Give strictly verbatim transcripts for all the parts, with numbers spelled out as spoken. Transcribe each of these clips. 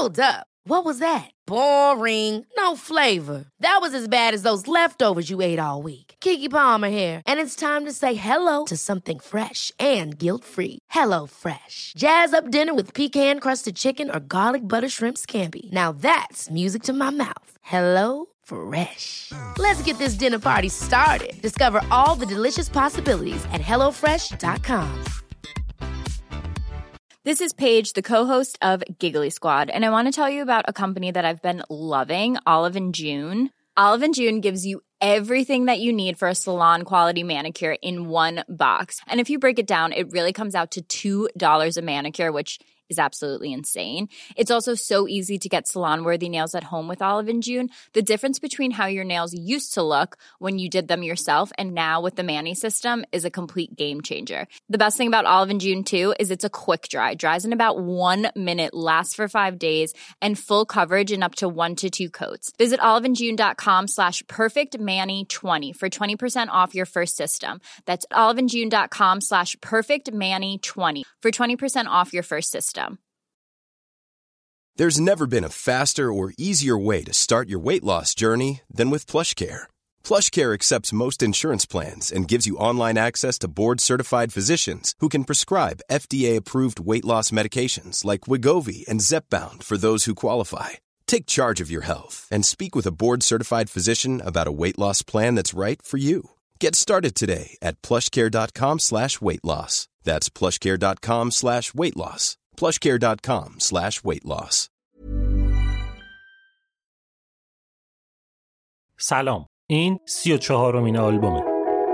Hold up. What was that? Boring. No flavor. That was as bad as those leftovers you ate all week. Keke Palmer here, and it's time to say hello to something fresh and guilt-free. Hello Fresh. Jazz up dinner with pecan-crusted chicken or garlic butter shrimp scampi. Now that's music to my mouth. Hello Fresh. Let's get this dinner party started. Discover all the delicious possibilities at hello fresh dot com. This is Paige, the co-host of Giggly Squad, and I want to tell you about a company that I've been loving, Olive and June. Olive and June gives you everything that you need for a salon-quality manicure in one box. And if you break it down, it really comes out to two dollars a manicure, which is absolutely insane. It's also so easy to get salon-worthy nails at home with Olive and June. The difference between how your nails used to look when you did them yourself and now with the Mani system is a complete game changer. The best thing about Olive and June, too, is it's a quick dry. Dries in about one minute, lasts for five days, and full coverage in up to one to two coats. Visit oliveandjune.com slash perfectmani20 for twenty percent off your first system. That's oliveandjune.com slash perfectmani20 for twenty percent off your first system. There's never been a faster or easier way to start your weight loss journey than with PlushCare. PlushCare accepts most insurance plans and gives you online access to board-certified physicians who can prescribe F D A-approved weight loss medications like Wegovy and Zepbound for those who qualify. Take charge of your health and speak with a board-certified physician about a weight loss plan that's right for you. Get started today at plushcare.com slash weight loss. That's plushcare.com slash weight loss. plushcare.com slash weight loss. سلام. این سی و چهارمین آلبومه.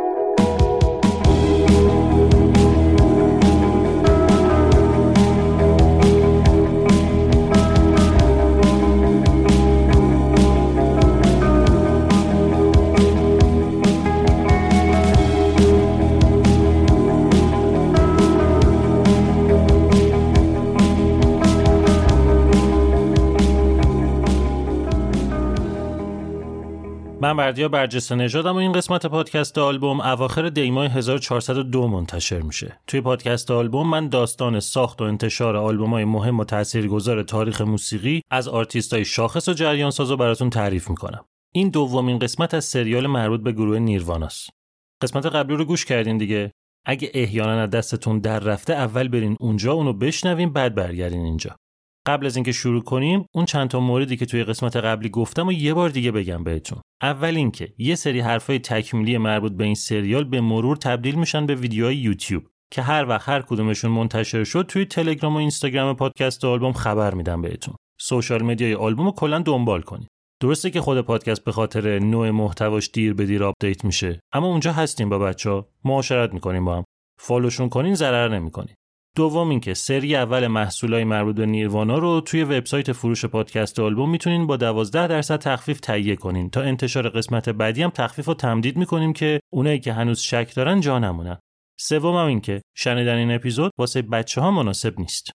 من بردیا برجسته نژادم و این قسمت پادکست آلبوم اواخر دی ماه هزار و چهارصد و دو منتشر میشه. توی پادکست آلبوم من داستان ساخت و انتشار آلبوم‌های مهم و تاثیرگذار تاریخ موسیقی از آرتیست‌های شاخص و جریان‌ساز رو براتون تعریف میکنم. این دومین قسمت از سریال مربوط به گروه نیرواناست. قسمت قبلی رو گوش کردین دیگه. اگه احیانا از دستتون در رفته اول برین اونجا اونو بشنوین بعد برگردین اینجا. قبل از اینکه شروع کنیم اون چند تا موردی که توی قسمت قبلی گفتم و یه بار دیگه بگم بهتون. اول اینکه یه سری حرفای تکمیلی مربوط به این سریال به مرور تبدیل میشن به ویدیوهای یوتیوب که هر وقت هر کدومشون منتشر شد توی تلگرام و اینستاگرام پادکست آلبوم خبر میدم بهتون. سوشال مدیای آلبومو کلا دنبال کنید. درسته که خود پادکست به خاطر نوع محتواش دیر به دیر آپدیت میشه، اما اونجا هستیم با بچه‌ها، معاشرت میکنیم با هم. فالوشون کنین ضرر نمیکنین. دوم اینکه سری اول محصولای مربوط به نیروانا رو توی وبسایت فروش پادکست آلبوم میتونین با دوازده درصد تخفیف تهیه کنین. تا انتشار قسمت بعدی هم تخفیف رو تمدید میکنیم که اونایی که هنوز شک دارن جا نمونن. سوم هم این که شنیدن این اپیزود واسه بچه‌ها مناسب نیست.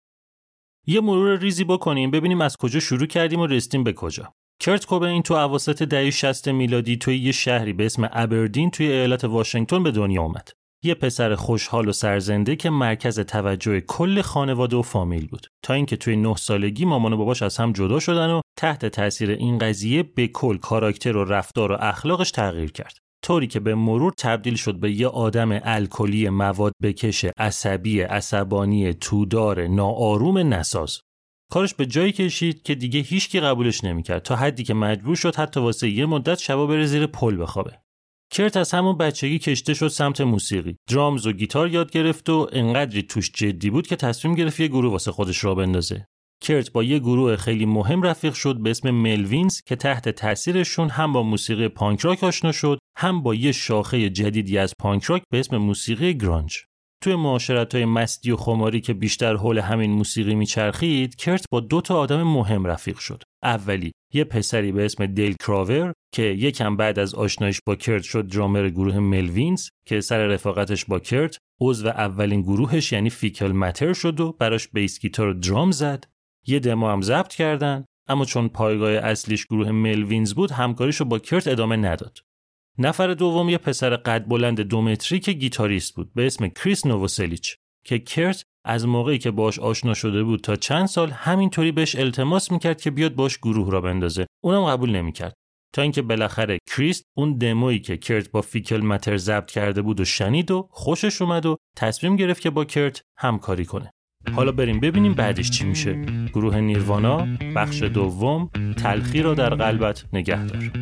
یه مرور ریزی بکنیم ببینیم از کجا شروع کردیم و رسیدیم به کجا. کرت کوبین تو اواسط دهه شصت میلادی توی یه شهری به اسم ابردین توی ایالت واشنگتن به دنیا اومد. یه پسر خوشحال و سرزنده که مرکز توجه کل خانواده و فامیل بود، تا اینکه توی نه سالگی مامان و باباش از هم جدا شدن و تحت تاثیر این قضیه به کل کاراکتر و رفتار و اخلاقش تغییر کرد، طوری که به مرور تبدیل شد به یه آدم الکلی، مواد بکش، عصبی، عصبانی، تودار، ناآروم، نساز. کارش به جایی کشید که دیگه هیچکی قبولش نمی‌کرد، تا حدی که مجبور شد حتی واسه یه مدت شبا بره زیر پل بخوابه. کرت از همون بچگی کشته شد سمت موسیقی. درامز و گیتار یاد گرفت و انقدری توش جدی بود که تصمیم گرفت یه گروه واسه خودش راه بندازه. کرت با یه گروه خیلی مهم رفیق شد به اسم ملوینز که تحت تاثیرشون هم با موسیقی پانک راک آشنا شد، هم با یه شاخه جدیدی از پانک راک به اسم موسیقی گرانج. توی معاشرت‌های مستی و خماری که بیشتر حول همین موسیقی میچرخید، کرت با دو تا آدم مهم رفیق شد. اولی یه پسری به اسم دیل کراور که یکم بعد از آشنایش با کرت شد درامر گروه ملوینز که سر رفاقتش با کرت عضو اولین گروهش یعنی فیکل ماتر شد و براش بیس گیتار و درام زد. یه دمو هم ضبط کردن، اما چون پایگاه اصلیش گروه ملوینز بود همکاریشو با کرت ادامه نداد. نفر دوم یه پسر قد بلند دو متری که گیتاریست بود به اسم کریس نووسلیچ. که کرت از موقعی که باش آشنا شده بود تا چند سال همینطوری بهش التماس میکرد که بیاد باش گروه را بندازه. اونم قبول نمیکرد. تا اینکه بالاخره کریس اون دمویی که کرت با فیکل متر ضبط کرده بود و شنید و خوشش اومد و تصمیم گرفت که با کرت همکاری کنه. حالا بریم ببینیم بعدش چی میشه. گروه نیروانا، بخش دوم، تلخی را در قلبت نگه دار.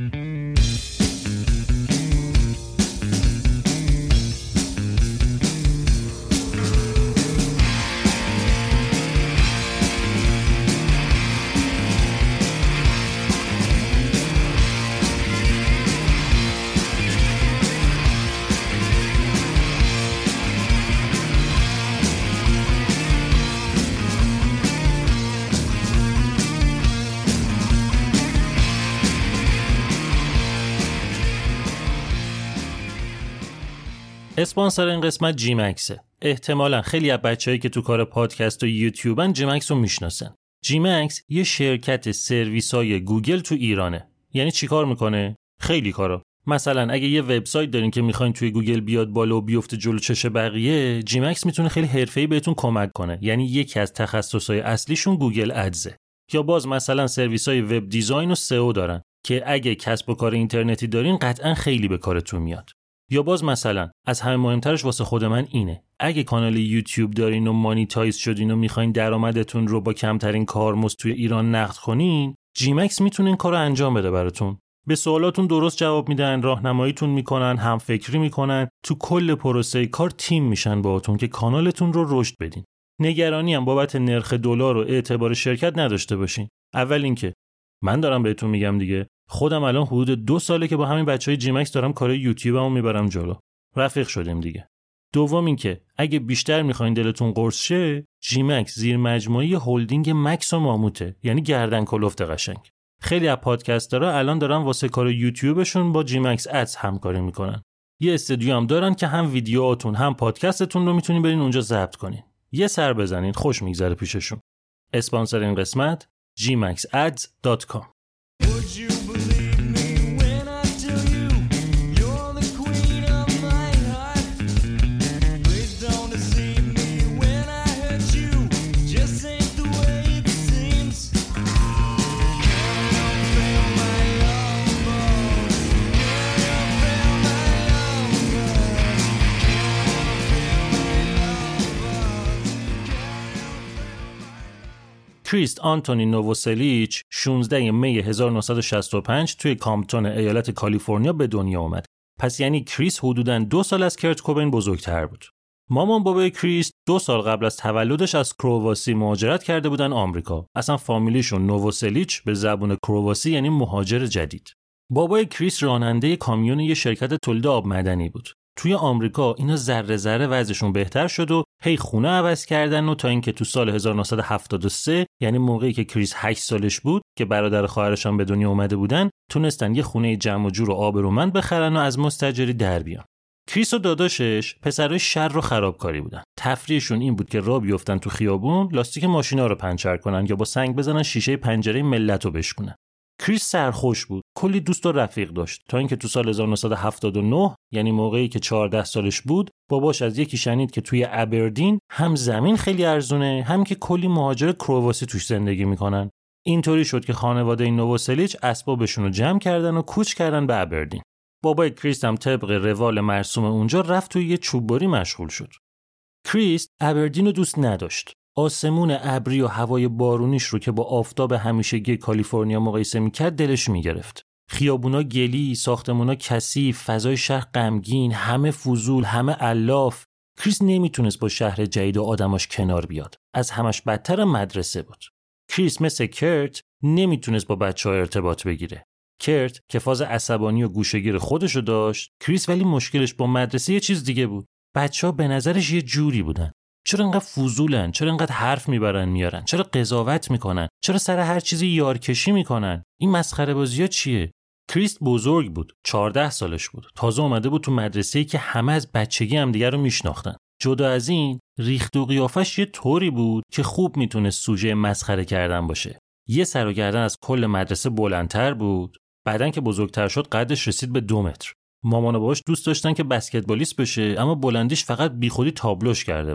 اسپانسر این قسمت جی مکسه. احتمالاً خیلی از بچه‌هایی که تو کار پادکست و یوتیوبن جی مکس رو میشناسن. جی مکس یه شرکت سرویسای گوگل تو ایرانه. یعنی چیکار میکنه؟ خیلی کارا. مثلا اگه یه وبسایت دارین که میخواین توی گوگل بیاد بالا و بیفته جلو چش بقیه، جی مکس میتونه خیلی حرفه‌ای بهتون کمک کنه. یعنی یکی از تخصصهای اصلیشون گوگل ادزه. یا باز مثلا سرویسای وب دیزاین و سئو دارن که اگه کسب و کار اینترنتی دارین قطعاً خیلی به کارتون میاد. یا باز مثلا از همه مهمترش واسه خود من اینه، اگه کانال یوتیوب دارین و مانیتایز شدین و میخواین درآمدتون رو با کمترین کارمزد توی ایران نقد کنین، جی مکس میتونه این کارو انجام بده براتون. به سوالاتون درست جواب میدن، راهنماییتون میکنن، هم فکری میکنن، تو کل پروسه کار تیم میشن باهاتون که کانالتون رو رشد بدین. نگرانی هم بابت نرخ دلار و اعتبار شرکت نداشته باشین. اول اینکه من دارم بهتون میگم دیگه، خودم الان حدود دو ساله که با همین بچهای جی مکس دارم کار یوتیوبمو میبرم جلو. رفیق شدیم دیگه. دوم این که اگه بیشتر میخواین دلتون قرص شه، جی مکس زیر مجموعه هلدینگ مکس و ماموته، یعنی گردن کلفت قشنگ. خیلی از پادکسترها الان دارن واسه کار یوتیوبشون با جی مکس ادز همکاری میکنن. یه استودیو هم دارن که هم ویدیوهاتون هم پادکستتون رو میتونین برین اونجا ضبط کنین. یه سر بزنین، خوش میگذره پیششون. اسپانسر این قسمت جی مکس ادز دات کام. کریس آنتونی نووسلیچ شانزده می هزار و نهصد و شصت و پنج توی کامپتون ایالت کالیفرنیا به دنیا اومد. پس یعنی کریس حدوداً دو سال از کرت کوبین بزرگتر بود. مامان بابای کریس دو سال قبل از تولدش از کرواسی مهاجرت کرده بودن آمریکا. اصلا فامیلیشون نووسلیچ به زبون کرواسی یعنی مهاجر جدید. بابای کریس راننده کامیون یه شرکت تولید آب معدنی بود. توی آمریکا اینا ذره ذره وضعشون بهتر شد و هی خونه عوض کردن و تا اینکه تو سال هزار و نهصد و هفتاد و سه یعنی موقعی که کریس هشت سالش بود که برادر خواهرش هم به دنیا اومده بودن، تونستن یه خونه جمع و جور و آبرومند بخرن و از مستاجری در بیان. کریس و داداشش پسرای شر و خرابکاری بودن. تفریحشون این بود که راه بیفتن تو خیابون، لاستیک ماشینا رو پنچر کنن یا با سنگ بزنن شیشه پنجره ملتو بشکنن. کریس سرخوش بود، کلی دوست و رفیق داشت تا اینکه تو سال هزار و نهصد و هفتاد و نه یعنی موقعی که چهارده سالش بود، باباش از یکی شنید که توی ابردین هم زمین خیلی ارزونه، هم که کلی مهاجر کرواسی توش زندگی میکنن. اینطوری شد که خانواده نووسلیچ اسبابشون رو جمع کردن و کوچ کردن به ابردین. بابای کریس هم طبق روال مرسوم اونجا رفت توی یه چوببری مشغول شد. کریس ابردین رو دوست نداشت. آسمون ابری و هوای بارونیش رو که با آفتاب همیشگی کالیفرنیا مقایسه میکرد دلش میگرفت. خیابونا گلی، ساختمونا کثیف، فضای شهر غمگین، همه فضول، همه الاف. کریس نمیتونست با شهر جدید و آدماش کنار بیاد. از همش بدتر مدرسه بود. کریس مثل کرت نمیتونست با بچه‌ها ارتباط بگیره. کرت که فاز عصبانی و گوشه‌گیر خودشو داشت، کریس ولی مشکلش با مدرسه یه چیز دیگه بود. بچه‌ها به نظرش یه جوری بودن. چرا انقدر فضولن؟ چرا انقدر حرف میبرن میارن؟ چرا قضاوت میکنن؟ چرا سر هر چیزی یارکشی میکنن؟ این مسخره بازی‌ها چیه؟ کریس بزرگ بود، چهارده سالش بود. تازه اومده بود تو مدرسه‌ای که همه از بچگی هم دیگه رو میشناختن. جدا از این، ریخت و قیافش یه طوری بود که خوب میتونه سوژه مسخره کردن باشه. یه سر و گردن از کل مدرسه بلندتر بود. بعدن که بزرگتر شد قدش رسید به دو متر. مامان و باباش دوست داشتن که بسکتبالیست بشه، اما بلندیش فقط بیخودی تابلوش کرده بود.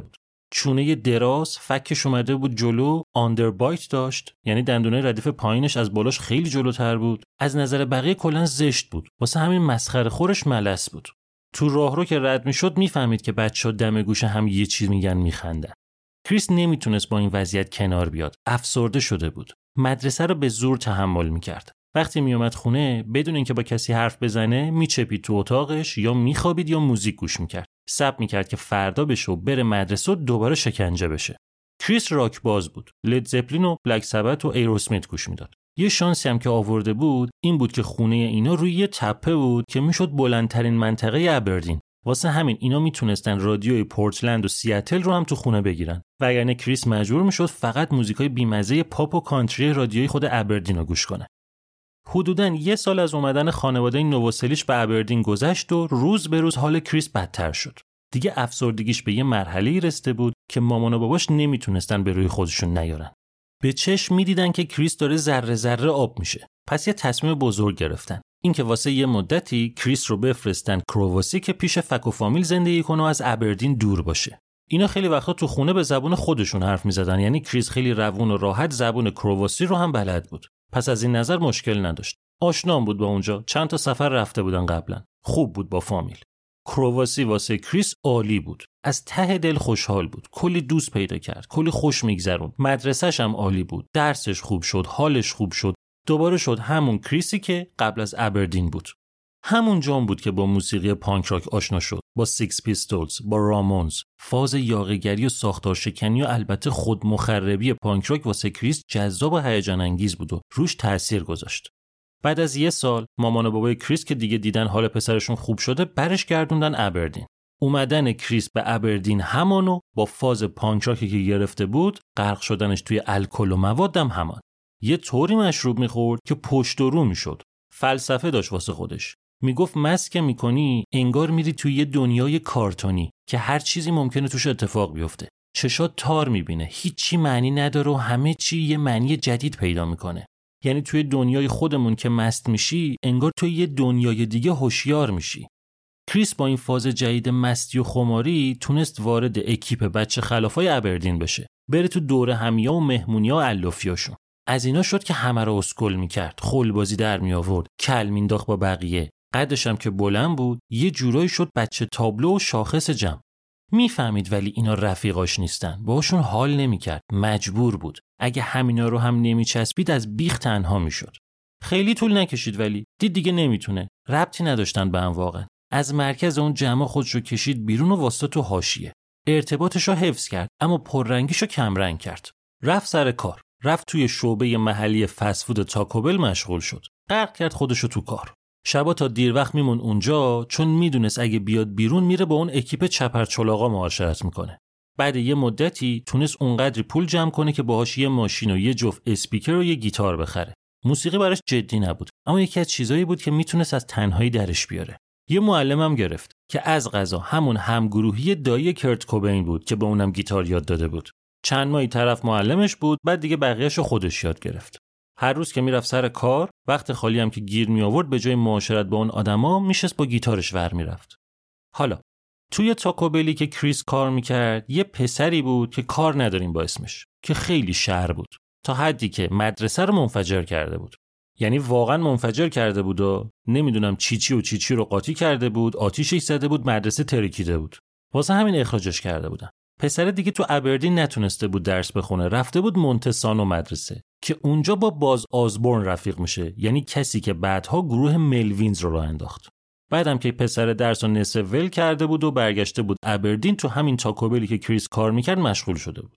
چونه دراز، فکش اومده بود جلو، آندربایت داشت، یعنی دندونای ردیف پایینش از بالاش خیلی جلوتر بود. از نظر بقیه کلاً زشت بود. واسه همین مسخره خورش ملس بود. تو راهرو که رد میشد میفهمید که بچه‌ها دم گوش هم یه چیز میگن میخندن. کریس نمیتونست با این وضعیت کنار بیاد. افسرده شده بود. مدرسه رو به زور تحمل میکرد. وقتی میومد خونه بدون اینکه با کسی حرف بزنه میچپید تو اتاقش یا میخوابید یا موزیک گوش میکرد. صبر میکرد که فردا بشه و بره مدرسه و دوباره شکنجه بشه. کریس راک باز بود. لید زپلین و بلک سبت و ایروسمیت گوش میداد. یه شانسی هم که آورده بود این بود که خونه اینا روی یه تپه بود که میشد بلندترین منطقه ابردین. واسه همین اینا میتونستن رادیوی پورتلند و سیاتل رو هم تو خونه بگیرن. وگرنه کریس مجبور میشد فقط موزیکای بیمزه پاپ و کانتری رادیوی خود ابردین رو گوش کنه. حدوداً یه سال از اومدن خانواده نووسلیش به ابردین گذشت و روز به روز حال کریس بدتر شد. دیگه افسردگیش به یه مرحله‌ای رسیده بود که مامان و باباش نمیتونستن به روی خودشون نیارن. به چشم میدیدن که کریس داره ذره ذره آب میشه. پس یه تصمیم بزرگ گرفتن. اینکه واسه یه مدتی کریس رو بفرستن کرواسی که پیش فک و فامیل زندگی کنه و از ابردین دور باشه. اینا خیلی وقتا تو خونه به زبون خودشون حرف میزدن، یعنی کریس خیلی روون و راحت زبون کرواسی رو هم بلد بود. پس از این نظر مشکل نداشت. آشنام بود با اونجا، چند تا سفر رفته بودن قبلا. خوب بود با فامیل. کرواسی واسه کریس عالی بود. از ته دل خوشحال بود. کلی دوست پیدا کرد. کلی خوش میگذرون. مدرسه‌ش هم عالی بود. درسش خوب شد، حالش خوب شد. دوباره شد همون کریسی که قبل از ابردین بود. همون جام بود که با موسیقی پانک راک آشنا شد. با سیکس پیستولز، با رامونز. فاز یاغیگری و ساختار شکنی و البته خود مخربی پانک راک واسه کریس جذاب و هیجان انگیز بود و روش تأثیر گذاشت. بعد از یه سال مامان و بابای کریس که دیگه دیدن حال پسرشون خوب شده برش گردوندن ابردین. اومدن کریس به ابردین همانو با فاز پانک راکی که گرفته بود، غرق شدنش توی الکل و موادم همان. یه طوری مشروب میخورد که پشت و رو میشد. فلسفه داشت واسه خودش. میگفت مست که میکنی انگار میری توی یه دنیای کارتونی که هر چیزی ممکنه توش اتفاق بیفته. چشات تار میبینه، هیچی معنی نداره و همه چی یه معنی جدید پیدا میکنه. یعنی توی دنیای خودمون که مست میشی انگار توی یه دنیای دیگه هوشیار میشی. کریس با این فاز جدید مستی و خماری تونست وارد اکیپ بچه خلافای ابردین بشه. بره تو دوره همیا و مهمونیا و علافیاشون. از اینا شد که همه رو اسکل میکرد، خلبازی در می آورد، کل مینداخت با بقیه. قدش هم که بلند بود، یه جورایی شد بچه تابلو و شاخص جمع. میفهمید ولی اینا رفیقاش نیستن. باهاشون حال نمیکرد، مجبور بود. اگه همینا رو هم نمیچسبید از بیخ تنها میشد. خیلی طول نکشید ولی دید دیگه نمیتونه. ربطی نداشتن به هم واقعا. از مرکز اون جمع خودش رو کشید بیرون و واسطه تو حاشیه. ارتباطش رو حفظ کرد اما پررنگیش رو کم رنگ کرد. رفت سر کار. رفت توی شعبه محلی فست فود تاکوبل مشغول شد. غرق کرد خودشو تو کار. شبا تا دیر وقت میمون اونجا چون میدونست اگه بیاد بیرون میره با اون اکیپ چپرچلاقا معاشرت میکنه. بعد یه مدتی تونست اونقدر پول جمع کنه که باهاش یه ماشین و یه جفت اسپیکر و یه گیتار بخره. موسیقی براش جدی نبود، اما یکی از چیزایی بود که میتونست از تنهایی درش بیاره. یه معلمم گرفت که از قضا همون همگروهی دایی کرت کوبین بود که به اونم گیتار یاد داده بود. چند ماهی طرف معلمش بود، بعد دیگه بقیه‌شو خودش یاد گرفت. هر روز که میرفت سر کار، وقت خالی هم که گیر می آورد به جای معاشرت با اون آدما میشست با گیتارش ور میرفت. حالا توی تاکوبلی که کریس کار میکرد یه پسری بود که کار نداریم با اسمش که خیلی شر بود تا حدی که مدرسه رو منفجر کرده بود. یعنی واقعا منفجر کرده بود و نمیدونم چی چی و چی چی رو قاطی کرده بود، آتیشش زده بود، مدرسه ترکیده بود. واسه همین اخراجش کرده بودن. پسر دیگه تو ابردین نتونسته بود درس بخونه، رفته بود مونتسانو مدرسه که اونجا با باز آزبورن رفیق میشه، یعنی کسی که بعدها گروه ملوینز رو راه انداخت. بعدم که پسر درس رو نصف ول کرده بود و برگشته بود ابردین، تو همین تاکوبلی که کریس کار میکرد مشغول شده بود.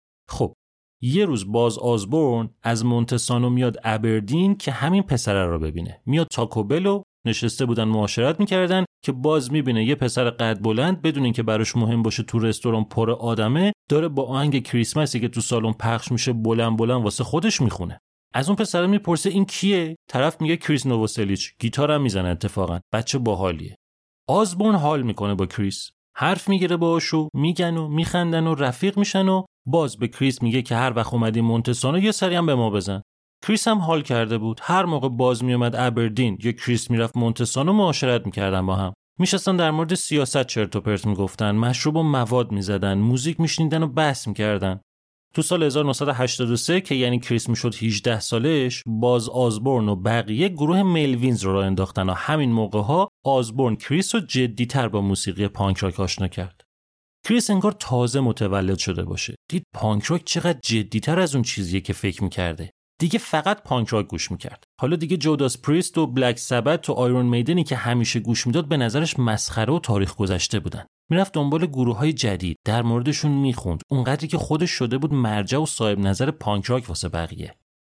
خب یه روز باز آزبورن از مونتسانو میاد ابردین که همین پسر رو ببینه. میاد تاکوبلو، نشسته بودن معاشرت میکردن که باز میبینه یه پسر قد بلند بدون اینکه براش مهم باشه تو رستوران پر آدمه داره با آهنگ کریسمسی که تو سالن پخش میشه بلند بلند واسه خودش میخونه. از اون پسر میپرسه این کیه؟ طرف میگه کریس نووسلیچ، گیتارم میزنه اتفاقا، بچه باحالیه. آزبورن حال میکنه با کریس، حرف میگیره باهاشو، میگن و میخندن و رفیق میشن و باز به کریس میگه که هر وقت اومدی مونتسانو یه سری هم به ما بزن. کریس هم حال کرده بود. هر موقع باز میومد ابردین یا کریس میرفت مونتسانو معاشرت میکردن با هم. میشستن در مورد سیاست چرت و پرت میگفتن، مشروب و مواد میزدن، موزیک میشنیدن و بحث میکردن. تو سال هزار و نهصد و هشتاد و سه که یعنی کریس میشد هجده سالش، باز آزبورن و بقیه گروه ملوینز رو راه انداختن و همین موقع‌ها آزبورن کریس رو جدی‌تر با موسیقی پانک راک آشنا کرد. کریس انگار تازه متولد شده باشه. دید پانک راک چقدر جدی‌تر از اون چیزیه که فکر می‌کرده. دیگه فقط پانک راک گوش می‌کرد. حالا دیگه جوداس پریست و بلک سبت و آیرون میدنی که همیشه گوش میداد به نظرش مسخره و تاریخ گذشته بودن. میرفت دنبال گروه‌های جدید، در موردشون میخوند، اونقدری که خودش شده بود مرجع و صاحب نظر پانک راک واسه بقیه.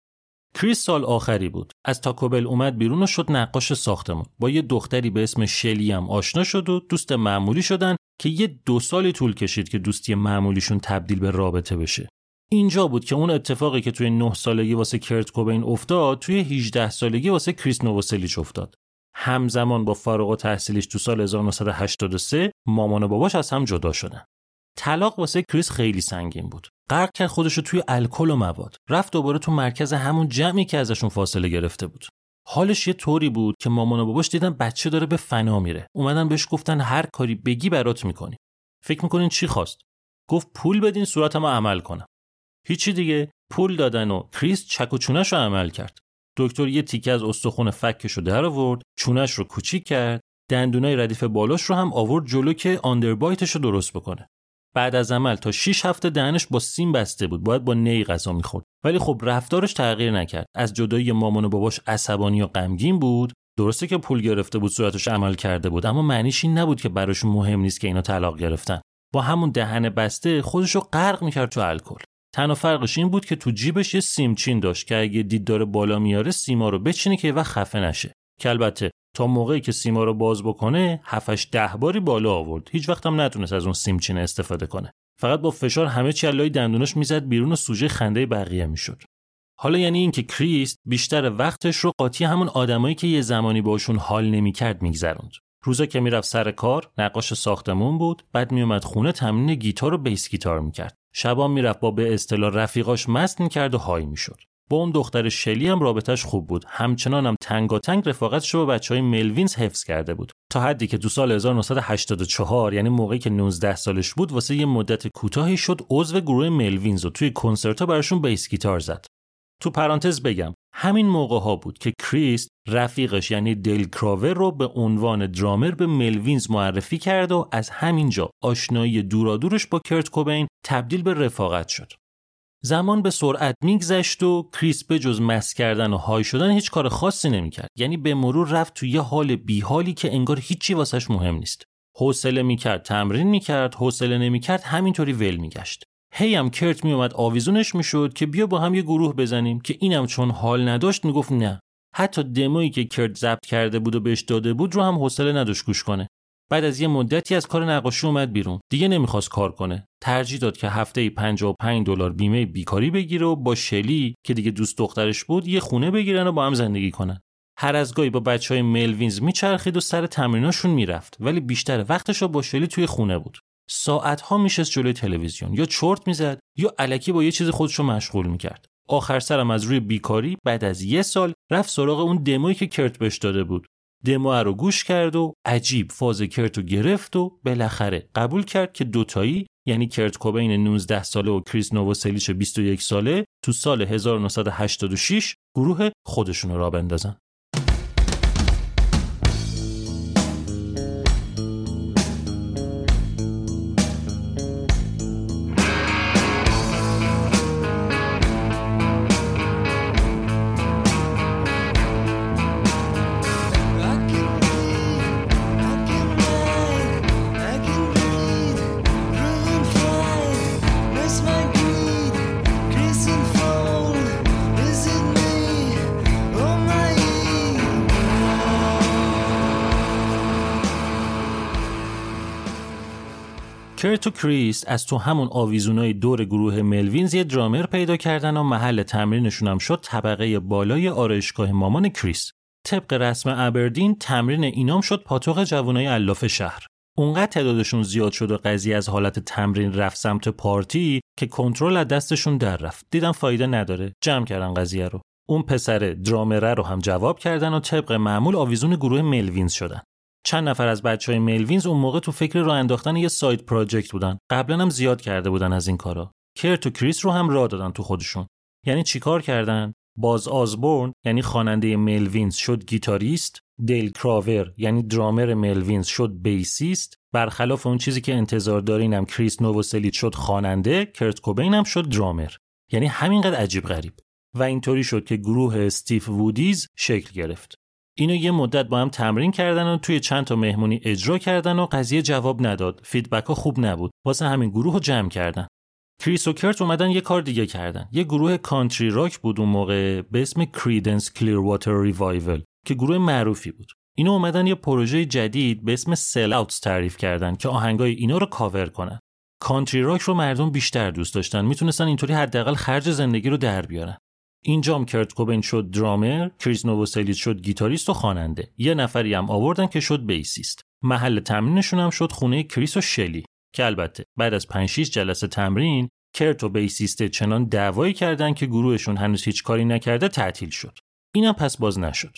کریس سال آخری بود. از تاکوبل اومد بیرون و شد نقاش ساختمون. با یه دختری به اسم شلی هم آشنا شد و دوست معمولی شدن که یه دو سالی طول کشید که دوستی معمولیشون تبدیل به رابطه بشه. اینجا بود که اون اتفاقی که توی نه سالگی واسه کرت کوبین افتاد، توی هجده سالگی واسه کریس نووسلیچ افتاد. همزمان با فارغ التحصیلیش تو سال هزار و نهصد و هشتاد و سه مامان و باباش از هم جدا شدن. طلاق واسه کریس خیلی سنگین بود. غرق کرد خودشو توی الکل و مواد. رفت دوباره تو مرکز همون جمعی که ازشون فاصله گرفته بود. حالش یه طوری بود که مامان و باباش دیدن بچه داره به فنا میره. اومدن بهش گفتن هر کاری بگی برات میکنی. فکر میکنین چی خواست؟ گفت پول بدین صورتمو عمل کنم. هیچی دیگه، پول دادن و کریس چک و چونه‌شو عمل کرد. دکتر یه تیکه از استخوان فکشو در آورد، چونش رو کوچیک کرد، دندونای ردیف بالاش رو هم آورد جلو که آندربایتشو درست بکنه. بعد از عمل تا شش هفته دهنش با سیم بسته بود، باید با نی غذا می‌خورد. ولی خب رفتارش تغییر نکرد. از جدایی مامان و باباش عصبانی و غمگین بود. درسته که پول گرفته بود، صورتش عمل کرده بود، اما معنیش این نبود که براش مهم نیست که اینا طلاق گرفتن. با همون دهن بسته خودشو غرق می‌کرد تو الکل. تنها فرقش این بود که تو جیبش یه سیمچین داشت که اگه دید داره بالا میاره سیما رو بچینه که یه وقت خفه نشه. که البته تا موقعی که سیما رو باز بکنه هفت ده باری بالا آورد. هیچ وقت هم نتونست از اون سیمچین استفاده کنه. فقط با فشار همه چی علای دندوناش میزد بیرون و سوژه خنده بقیه میشد. حالا یعنی این که کریس بیشتر وقتش رو قاطی همون آدمایی که یه زمانی باشون حال نمیکرد میگذروند. روزا که میرفت سر کار، نقاش ساختمون بود، بعد میومد خونه تمرین گیتار و بیس گیتار میکرد. شبا میرفت با به اصطلاح رفیقاش مست میکرد و های میشد. با اون دختر شلی هم رابطش خوب بود. همچنان هم تنگاتنگ رفاقتش رو با بچهای ملوینز حفظ کرده بود. تا حدی که تو سال هزار و نهصد و هشتاد و چهار، یعنی موقعی که نوزده سالش بود، واسه یه مدت کوتاهی شد عضو گروه ملوینز و توی کنسرت‌ها براشون بیس گیتار زد. تو پرانتز بگم همین موقع ها بود که کریس رفیقش یعنی دیل کراور رو به عنوان درامر به ملوینز معرفی کرد و از همینجا آشنایی دورادورش با کرت کوبین تبدیل به رفاقت شد. زمان به سرعت میگذشت و کریس به جز مست کردن و های شدن هیچ کار خاصی نمیکرد. یعنی به مرور رفت تو یه حال بیحالی که انگار هیچی واسش مهم نیست. حوصله میکرد تمرین میکرد، حوصله نمیکرد همینطوری ول میگشت. هی هم کرت میومد آویزونش میشد که بیا با هم یه گروه بزنیم، که اینم چون حال نداشت میگفت نه. حتی دمویی که کرت ضبط کرده بود و بهش داده بود رو هم حوصله نداشت گوش کنه. بعد از یه مدتی از کار نقاشی اومد بیرون. دیگه نمیخواست کار کنه. ترجیح داد که هفته‌ای پنجاه و پنج دلار بیمه بیکاری بگیره و با شلی که دیگه دوست دخترش بود یه خونه بگیرن و با هم زندگی کنن. هر از گاهی با بچهای ملوینز میچرخید و سر تمریناشون میرفت، ولی بیشتر وقتش رو با شلی توی خونه بود. ساعت‌ها میشست جلوی تلویزیون، یا چرت میزد یا الکی با یه چیز خودشو مشغول میکرد. آخر سرم از روی بیکاری بعد از یه سال رفت سراغ اون دمویی که کرت بهش داده بود. دمو رو گوش کرد و عجیب فاز کرتو گرفت و بالاخره قبول کرد که دوتایی، یعنی کرت کوبین نوزده ساله و کریس نووسلیچ بیست و یک ساله، تو سال هزار و نهصد و هشتاد و شش گروه خودشون را بندازن. کرت و کریس از تو همون آویزونای دور گروه ملوینز یه درامر پیدا کردن و محل تمرینشون هم شد طبقه بالای آرایشگاه مامان کریس. طبق رسم ابردین تمرین اینام شد پاتوق جوانای الاف شهر. اونقدر تعدادشون زیاد شد و قضیه از حالت تمرین رفت سمت پارتی که کنترل از دستشون در رفت. دیدن فایده نداره، جمع کردن قضیه رو. اون پسر درامره رو هم جواب کردن و طبق معمول آویزون گروه ملوینز شدن. چند نفر از بچهای ملوینز اون موقع تو فکر راه انداختن یه ساید پراجکت بودن. قبلا هم زیاد کرده بودن از این کارا. کرت و کریس رو هم راه دادن تو خودشون. یعنی چیکار کردن؟ باز آزبورن یعنی خواننده ملوینز شد گیتاریست، دیل کراور یعنی درامر ملوینز شد بیسیست، برخلاف اون چیزی که انتظار دارینم کریس نووسلیت شد خواننده، کرت کوبین هم شد درامر. یعنی همینقدر عجیب غریب. و اینطوری شد که گروه استیو وودیز شکل گرفت. اینو یه مدت با هم تمرین کردن و توی چند تا مهمونی اجرا کردن و قضیه جواب نداد. فیدبک‌ها خوب نبود. واسه همین گروه رو جمع کردن. کریس و کرت اومدن یه کار دیگه کردن. یه گروه کانتری راک بود اون موقع به اسم کریدنس کلیرواتر ریوایول که گروه معروفی بود. اینا اومدن یه پروژه جدید به اسم سل اوتس تعریف کردن که آهنگای اینا رو کاور کنن. کانتری راک رو مردم بیشتر دوست داشتن. میتونستن اینطوری حداقل خرج زندگی رو در بیارن. اینجام کرت کوبین شد درامر، کریس نووسلیت شد گیتاریست و خواننده. یه نفری هم آوردن که شد بیسیست. محل تمرینشون هم شد خونه کریس و شلی که البته بعد از پنج شش جلسه تمرین کرت و بیسیست چنان دعوایی کردن که گروهشون هنوز هیچ کاری نکرده تعطیل شد. اینم پس باز نشد.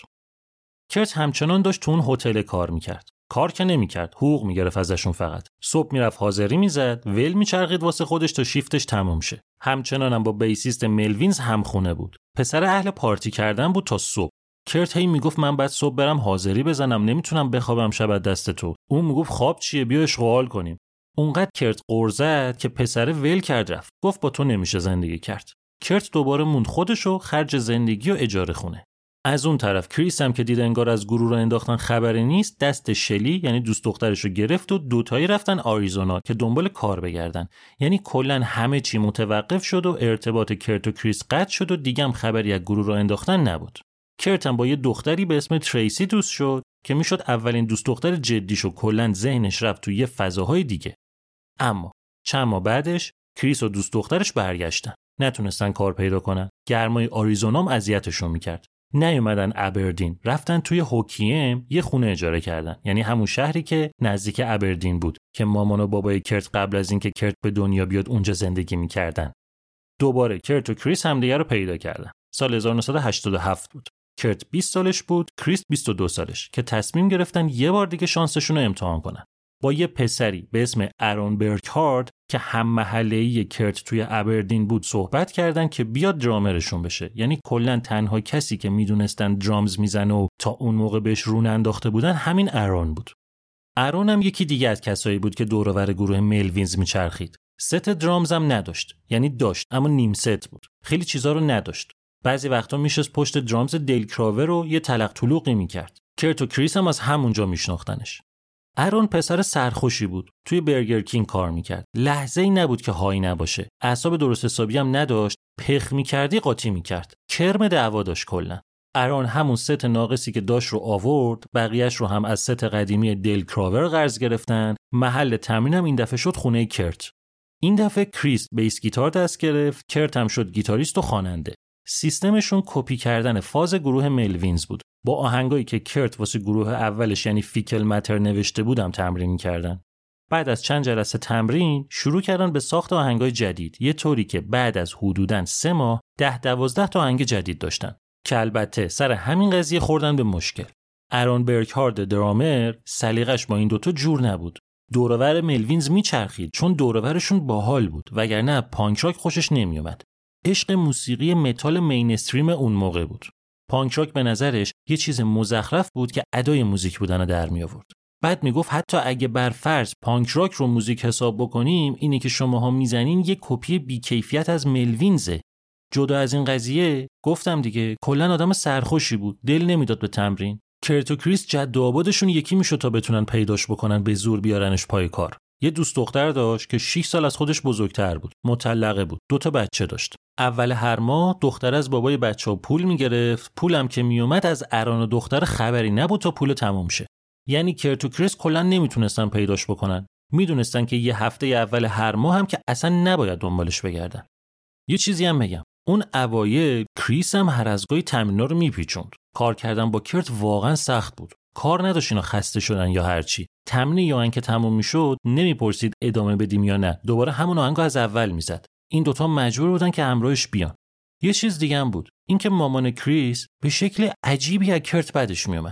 کرت همچنان داشت تو اون هتل کار میکرد. کار که نمیکرد، حقوق میگرفت ازشون فقط. صبح میرفت حاضری میزد، ول میچرخید واسه خودش تا شیفتش تموم شه. همچنان هم با بیسیست ملوینز همخونه بود. پسر اهل پارتی کردن بود تا صبح. کرت هی میگفت من بعد صبح برم حاضری بزنم، نمیتونم بخوابم شب دست تو. اون میگفت خواب چیه، بیا اشغال کنیم. اونقدر کرت قرزد که پسر ول کرد رفت. گفت با تو نمیشه زندگی کرد. کرت دوباره موند خودشو خرج زندگی و اجاره خونه. از اون طرف کریس هم که دید انگار از گروه رو انداختن خبری نیست، دست شلی یعنی دوست دخترش رو گرفت و دوتایی رفتن آریزونا که دنبال کار بگردن. یعنی کلا همه چی متوقف شد و ارتباط کرت و کریس قطع شد و دیگه هم خبری از گروه رو انداختن نبود. کرت هم با یه دختری به اسم تریسی دوست شد که میشد اولین دوست دختر جدیشو. کلا ذهنش رفت تو یه فضاهای دیگه. اما چند ماه بعدش کریس و دوست دخترش برگشتن. نتونستن کار پیدا کنن. گرمای آریزونا هم اذیتشون میکرد. نیومدن ابردین، رفتن توی هوکیم یه خونه اجاره کردن. یعنی همون شهری که نزدیک ابردین بود که مامان و بابای کرت قبل از اینکه کرت به دنیا بیاد اونجا زندگی میکردن. دوباره کرت و کریس همدیگه رو پیدا کردن. سال هزار و نهصد و هشتاد و هفت بود. کرت بیست سالش بود، کریس بیست و دو سالش که تصمیم گرفتن یه بار دیگه شانسشون رو امتحان کنن. با یه پسری به اسم آرون برکهارد که هم محله‌ای کرت توی ابردین بود صحبت کردن که بیاد درامرشون بشه. یعنی کلاً تنها کسی که میدونستن درامز میزنه و تا اون موقع بهش رون انداخته بودن همین آرون بود. آرون هم یکی دیگه از کسایی بود که دور و بر گروه ملوینز میچرخید. ست درامز هم نداشت. یعنی داشت اما نیم ست بود. خیلی چیزا رو نداشت. بعضی وقتا میشست پشت درامز دیل کراور رو یه تلق طلوقی میکرد. کرت و کریس هم از همونجا میشناختنش. آرون پسر سرخوشی بود. توی برگر کینگ کار میکرد. لحظه‌ای نبود که هایی نباشه. اعصاب درست حسابی هم نداشت. پخ میکردی قاطی میکرد. کرم دعوا داشت کلا. آرون همون ست ناقصی که داشت رو آورد، بقیه‌اش رو هم از ست قدیمی دیل کراور قرض گرفتن. محل تمرینم این دفعه شد خونه کرت. این دفعه کریس بیس گیتار دست گرفت، کرت هم شد گیتاریست و خواننده. سیستمشون کپی کردن فاز گروه ملوینز بود. با آهنگایی که کرت واسه گروه اولش یعنی فیکل متر نوشته بودم تمرین می‌کردن. بعد از چند جلسه تمرین شروع کردن به ساخت آهنگای جدید، یه طوری که بعد از حدوداً سه ماه ده دوازده تا آهنگ جدید داشتن که البته سر همین قضیه خوردن به مشکل. آرون برکهارد درامر سلیقش با این دوتا جور نبود. دورور ملوینز میچرخید چون دورورشون باحال بود، وگرنه پانک راک خوشش نمیومد. عشق موسیقی متال مینستریم اون موقع بود. پانک راک به نظرش یه چیز مزخرف بود که ادای موزیک بودن در می آورد. بعد میگفت حتی اگه بر فرض پانک راک رو موزیک حساب بکنیم، اینه که شماها میزنین یه کپی بیکیفیت از ملوینزه. جدا از این قضیه گفتم دیگه کلا آدم سرخوشی بود، دل نمیداد به تمرین. کرت و کریس جد و آبادشون یکی میشد تا بتونن پیداش بکنن به زور بیارنش پای کار. یه دوست دختر داشت که شش سال از خودش بزرگتر بود، مطلقه بود، دو تا بچه داشت. اول هر ماه دختر از بابای بچه‌ها پول میگرفت، پولم که میومد از آرون و دختر خبری نبود تا پول تموم شه. یعنی کرت و کریس کلا نمیتونستن پیداش بکنن. میدونستن که یه هفته اول هر ماه هم که اصلا نباید دنبالش بگردن. یه چیزی هم بگم، اون اوایل کریس هم هر از گاهی تمرینا رو میپیچوند. کار کردن با کرت واقعا سخت بود. کار نداشت اینا خسته شدن یا هرچی. تمرین یا آهنگ که تموم میشد نمیپرسید ادامه بدیم یا نه، دوباره همون آهنگو از اول میزد. این دوتا مجبور بودن که همراهش بیان. یه چیز دیگه هم بود، اینکه مامان کریس به شکل عجیبی از کرت بدش میومد.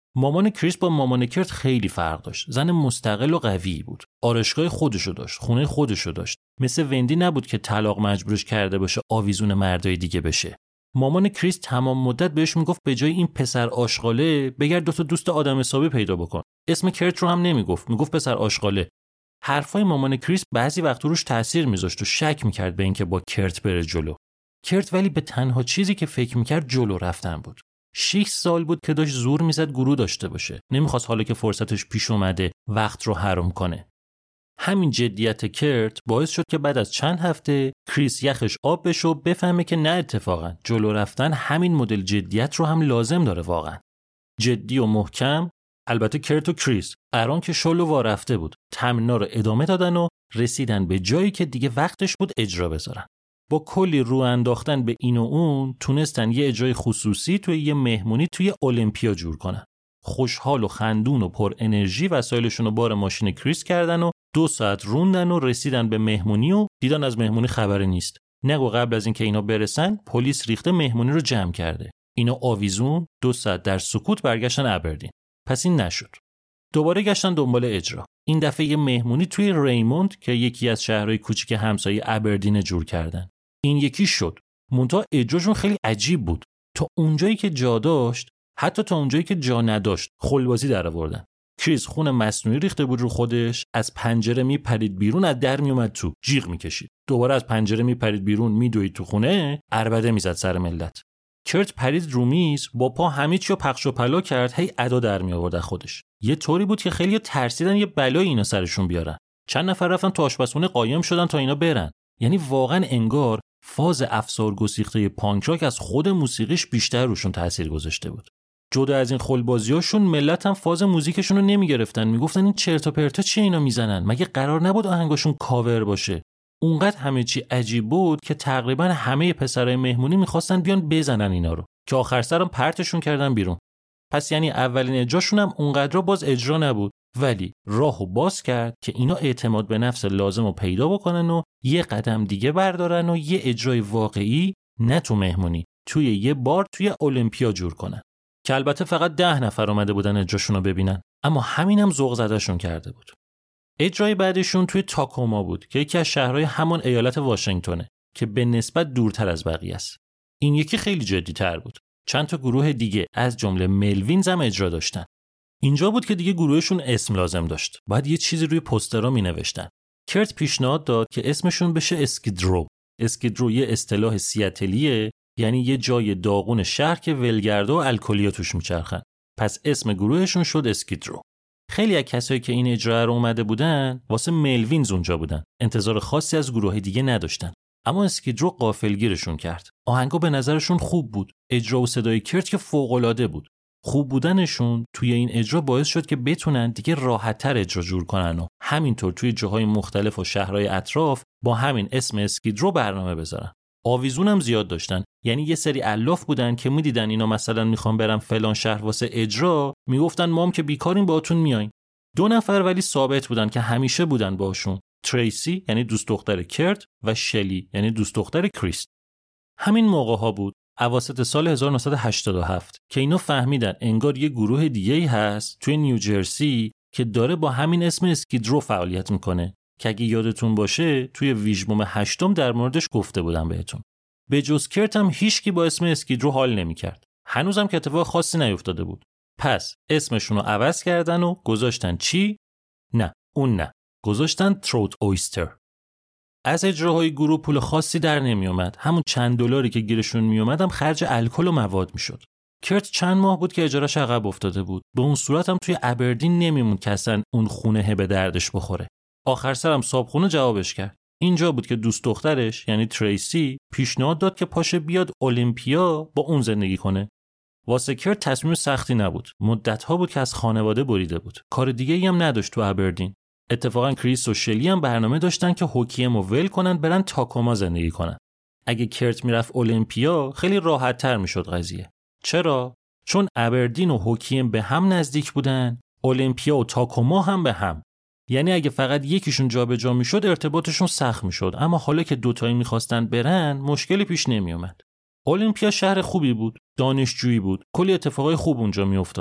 مامان کریس با مامان کرت خیلی فرق داشت. زن مستقل و قوی بود. آرایشگاه خودشو داشت، خونه خودشو داشت. مثل وندی نبود که طلاق مجبورش کرده باشه آویزون مردای دیگه بشه. مامان کریس تمام مدت بهش میگفت به جای این پسر آشغاله بگرد دو تا دوست آدم حسابی پیدا بکن. اسم کرت رو هم نمیگفت، میگفت پسر آشغاله. حرفای مامان کریس بعضی وقت روش تاثیر میذاشت و شک میکرد به اینکه با کرت بره جلو. کرت ولی به تنها چیزی که فکر میکرد جلو رفتن بود. شش سال بود که داشت زور میزد گروه داشته باشه. نمیخواست حالا که فرصتش پیش اومده وقت رو حرام کنه. همین جدیت کرت باعث شد که بعد از چند هفته کریس یخش آب بشه و بفهمه که نه اتفاقا جلو رفتن همین مدل جدیت رو هم لازم داره واقعا. جدی و محکم. البته کرت و کریس قران که شلو وا رفته بود. تمرین‌ها رو ادامه دادن و رسیدن به جایی که دیگه وقتش بود اجرا بذارن. با کلی رو انداختن به این و اون تونستن یه اجرای خصوصی توی یه مهمونی توی المپیا جور کنن. خوشحال و خندون و پر انرژی وسایلشون رو بار ماشین کریس کردن و دو ساعت روندن و رسیدن به مهمونی و دیدن از مهمونی خبری نیست. نگو قبل از اینکه اینا برسن پلیس ریخته مهمونی رو جمع کرده. اینا آویزون دو ساعت در سکوت برگشتن ابردین. پس این نشد. دوباره گشتن دنبال اجرا. این دفعه یه مهمونی توی ریموند که یکی از شهرهای کوچیک همسایه ابردین جور کردن. این یکی شد. منتها اجراشون خیلی عجیب بود. تا اونجایی که جا داشت، حتی تا اونجایی که جا نداشت، خلبازی در آوردن. کریس خون مصنوعی ریخته بود رو خودش، از پنجره میپرید بیرون، از در میومد تو، جیغ میکشید. دوباره از پنجره میپرید بیرون، میدوید تو خونه، عربده میزد سر ملت. کرت پرید رو میز، با پا همه چیو پخش و پلا کرد، هی ادا در می آورد خودش. یه طوری بود که خیلی ترسیدن یه بلایی اینا سرشون بیارن. چند نفر رفتن تو آشپزخونه قایم شدن تا اینا برن. یعنی واقعا انگار فاز افسار گسیخته پانک راک از خود موسیقیش بیشتر روشون تاثیر گذاشته بود. جدا از این خلبازیاشون ملت هم فاز موزیکشون رو نمیگرفتن، میگفتن این چرت و پرتا چی اینا میزنن؟ مگه قرار نبود آهنگاشون کاور باشه؟ اونقدر همه چی عجیب بود که تقریبا همه پسرای مهمونی میخواستن بیان بزنن اینا رو، که آخر سرم پرتشون کردن بیرون. پس یعنی اولین اجراشون هم اونقدر باز اجرا نبود، ولی راهو باز کرد که اینا اعتماد به نفس لازم رو پیدا بکنن و یه قدم دیگه بردارن و یه اجرای واقعی، نه تو مهمونی، توی یه بار توی المپیا جور کنن. که البته فقط ده نفر اومده بودن اجراشون رو ببینن، اما همینم ذوق زدهشون کرده بود. اجرای بعدشون توی تاکوما بود که یکی از شهرهای همون ایالت واشنگتنه که به نسبت دورتر از بقیه است. این یکی خیلی جدی‌تر بود. چند تا گروه دیگه از جمله ملوینز هم اجرا داشتن. اینجا بود که دیگه گروهشون اسم لازم داشت. باید یه چیزی روی پوسترها می‌نوشتن. کرت پیشنهاد داد که اسمشون بشه اسکیدرو. اسکیدرو یه اصطلاح سیاتلیه، یعنی یه جای داغون شهر که ولگرد و الکلیا توش میچرخن. پس اسم گروهشون شد اسکیدرو. خیلی از کسایی که این اجرا رو اومده بودن واسه ملوینز اونجا بودن. انتظار خاصی از گروه دیگه نداشتن. اما اسکیدرو غافلگیرشون کرد. آهنگا به نظرشون خوب بود. اجرا و صدای کرت که فوق‌العاده بود. خوب بودنشون توی این اجرا باعث شد که بتونن دیگه راحت‌تر اجرا جور کنن و همینطور توی جاهای مختلف و شهرهای اطراف با همین اسم اسکیدرو برنامه بذارن. آویزون هم زیاد داشتن، یعنی یه سری الاف بودن که میدیدن اینا مثلا میخوان برن فلان شهر واسه اجرا، میگفتن مام که بیکاریم باهاتون میایم. دو نفر ولی ثابت بودن که همیشه بودن باشون، تریسی یعنی دوست دختر کرت و شلی یعنی دوست دختر کریس. همین موقع ها بود، اواسط سال هزار و نهصد و هشتاد و هفت، که اینا فهمیدن انگار یه گروه دیگه‌ای هست توی نیوجرسی که داره با همین اسم اسکیدرو فعالیت میکنه، که اگه یادتون باشه توی ویژبوم هشتم در موردش گفته بودم بهتون. به جز کرت هم هیچکی با اسم اسکیدرو حال نمی‌کرد. هنوزم که اتفاق خاصی نیفتاده بود. پس اسمشون رو عوض کردن و گذاشتن چی؟ نه، اون نه. گذاشتن تروت اویستر. از اجراهای گروه پول خاصی در نمی اومد. همون چند دلاری که گیرشون می اومد هم خرج الکل و مواد میشد. کرت چند ماه بود که اجراش عقب افتاده بود. به اون صورت هم توی ابردین نمیموند که اصلا اون خونه به دردش بخوره. آخر سرم صابخونه جوابش کرد. اینجا بود که دوست دخترش یعنی تریسی پیشنهاد داد که پاشه بیاد المپیا با اون زندگی کنه. واسه کرت تصمیم سختی نبود. مدت‌ها بود که از خانواده بریده بود. کار دیگه‌ای هم نداشت تو ابردین. اتفاقا کریس و شلی هم برنامه داشتن که هوکیم رو ول کنن برن تاکوما زندگی کنن. اگه کرت میرفت المپیا خیلی راحت‌تر میشد قضیه. چرا؟ چون ابردین و هوکیم به هم نزدیک بودن، المپیا و تاکوما هم به هم. یعنی اگه فقط یکیشون جابجا میشد ارتباطشون سخت میشد، اما حالا که دوتایی میخواستن برن مشکلی پیش نمیومد. المپیا شهر خوبی بود، دانشجویی بود، کلی اتفاقای خوب اونجا میافتاد.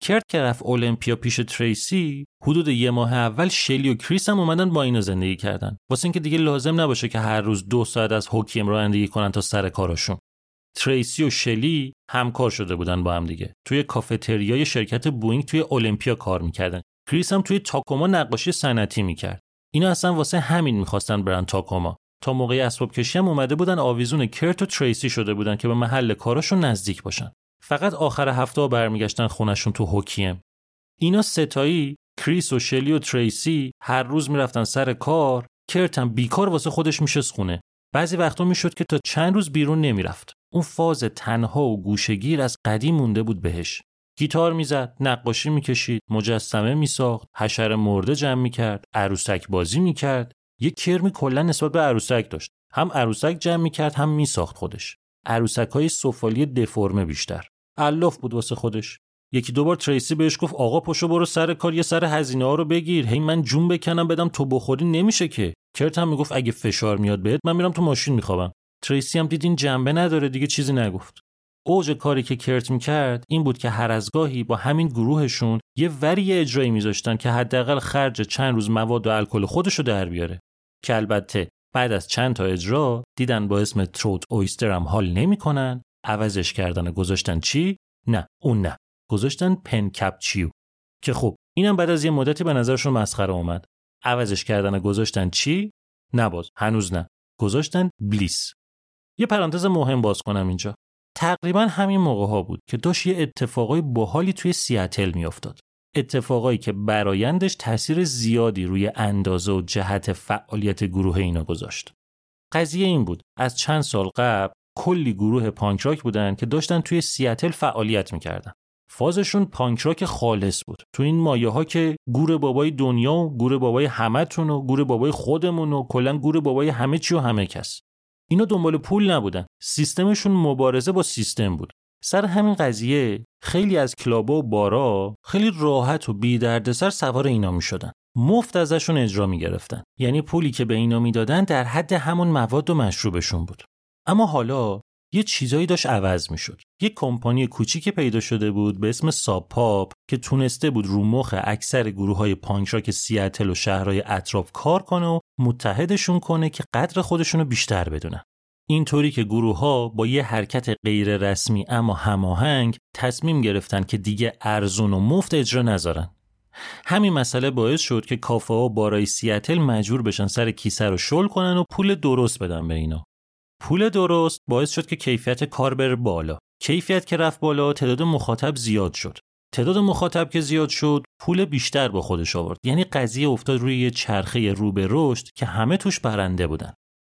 کرت که رفت المپیا پیش تریسی، حدود یه ماه اول شلی و کریس هم اومدن با اینا زندگی کردن، واسه اینکه دیگه لازم نباشه که هر روز دو ساعت از هوکیم رانندگی کنن تا سر کاراشون. تریسی و شلی همکار شده بودن با هم دیگه. توی کافتریای شرکت بوئینگ توی المپیا کار میکردن. کریس هم توی تاکوما نقاشی صنعتی میکرد. اینا اصلا واسه همین میخواستن برن تاکوما. تا موقع اسباب کشی هم اومده بودن آویزون کرت و تریسی شده بودن که به محل کاراشون نزدیک باشن. فقط آخر هفته برمیگشتن خونشون تو هوکیم. اینا ستایی، کریس و شلی و تریسی، هر روز میرفتن سر کار. کرت هم بیکار واسه خودش میشست خونه. بعضی وقتا میشد که تا چند روز بیرون نمیرفت. اون فاز تنها و گوشه‌گیر از قدیم مونده بود بهش. گیتار میزد، نقاشی میکشید، مجسمه میساخت، حشره مرده جمع میکرد، عروسک بازی میکرد. یه کرمی کلا نسبت به عروسک داشت. هم عروسک جمع میکرد، هم میساخت خودش. عروسک‌های سفالی دفرمه بیشتر. الاف بود واسه خودش. یکی دو بار تریسی بهش گفت آقا پاشو برو سر کار، یه سر هزینه ها رو بگیر. هی من جون بکنم بدم تو بخوری نمیشه که. کرت هم میگفت اگه فشار میاد بهت من میرم تو ماشین میخوابم. تریسی هم دید این جنبه نداره دیگه، چیزی نگفت. اوج کاری که کرت میکرد این بود که هر از گاهی با همین گروهشون یه وری اجرایی میذاشتن که حداقل خرج چند روز مواد و الکل خودشو در بیاره. که البته بعد از چند تا اجرا دیدن با اسم تروت اویستر هم حال نمیکنن، عوضش کردن و گذاشتن چی؟ نه اون نه، گذاشتن پن کپچیو. که خب اینم بعد از یه مدتی به نظرشون مسخره اومد. عوضش کردن و گذاشتن چی؟ نه باز هنوز نه، گذاشتن بلیس. یه پرانتز مهم باز کنم اینجا. تقریبا همین موقع ها بود که داشت یه اتفاقای باحالی توی سیاتل میافتاد. اتفاقایی که برآیندش تأثیر زیادی روی اندازه و جهت فعالیت گروه اینا گذاشت. قضیه این بود از چند سال قبل کلی گروه پانک راک بودن که داشتن توی سیاتل فعالیت میکردن. فازشون پانک راک خالص بود. تو این مایه ها که گور بابای دنیا و گور بابای همتون و گور بابای خودمون و کلا گور بابای همه چی و همه کس. اینا دنبال پول نبودن. سیستمشون مبارزه با سیستم بود. سر همین قضیه خیلی از کلابا و بارا خیلی راحت و بی دردسر سوار اینا می شدن. مفت ازشون اجرا می گرفتن. یعنی پولی که به اینا می دادن در حد همون مواد و مشروبشون بود. اما حالا یه چیزایی داشت عوض می شد. یه کمپانی کوچیکی پیدا شده بود به اسم ساب پاپ که تونسته بود رو مخ اکثر گروه‌های پانک راک سیاتل و شهرهای اطراف کار کنه و متحدشون کنه که قدر خودشونو بیشتر بدونن. اینطوری که گروه‌ها با یه حرکت غیر رسمی اما هماهنگ تصمیم گرفتن که دیگه ارزون و مفت اجرا نذارن. همین مسئله باعث شد که کافه‌ها و بارای سیاتل مجبور بشن سر کیسه رو شل کنن و پول درست بدن به اینا. پول درست باعث شد که کیفیت کار بره بالا. کیفیت که رفت بالا، تعداد مخاطب زیاد شد. تعداد مخاطب که زیاد شد، پول بیشتر با خودش آورد. یعنی قضیه افتاد روی یه چرخه رو به رشد که همه توش برنده بودن.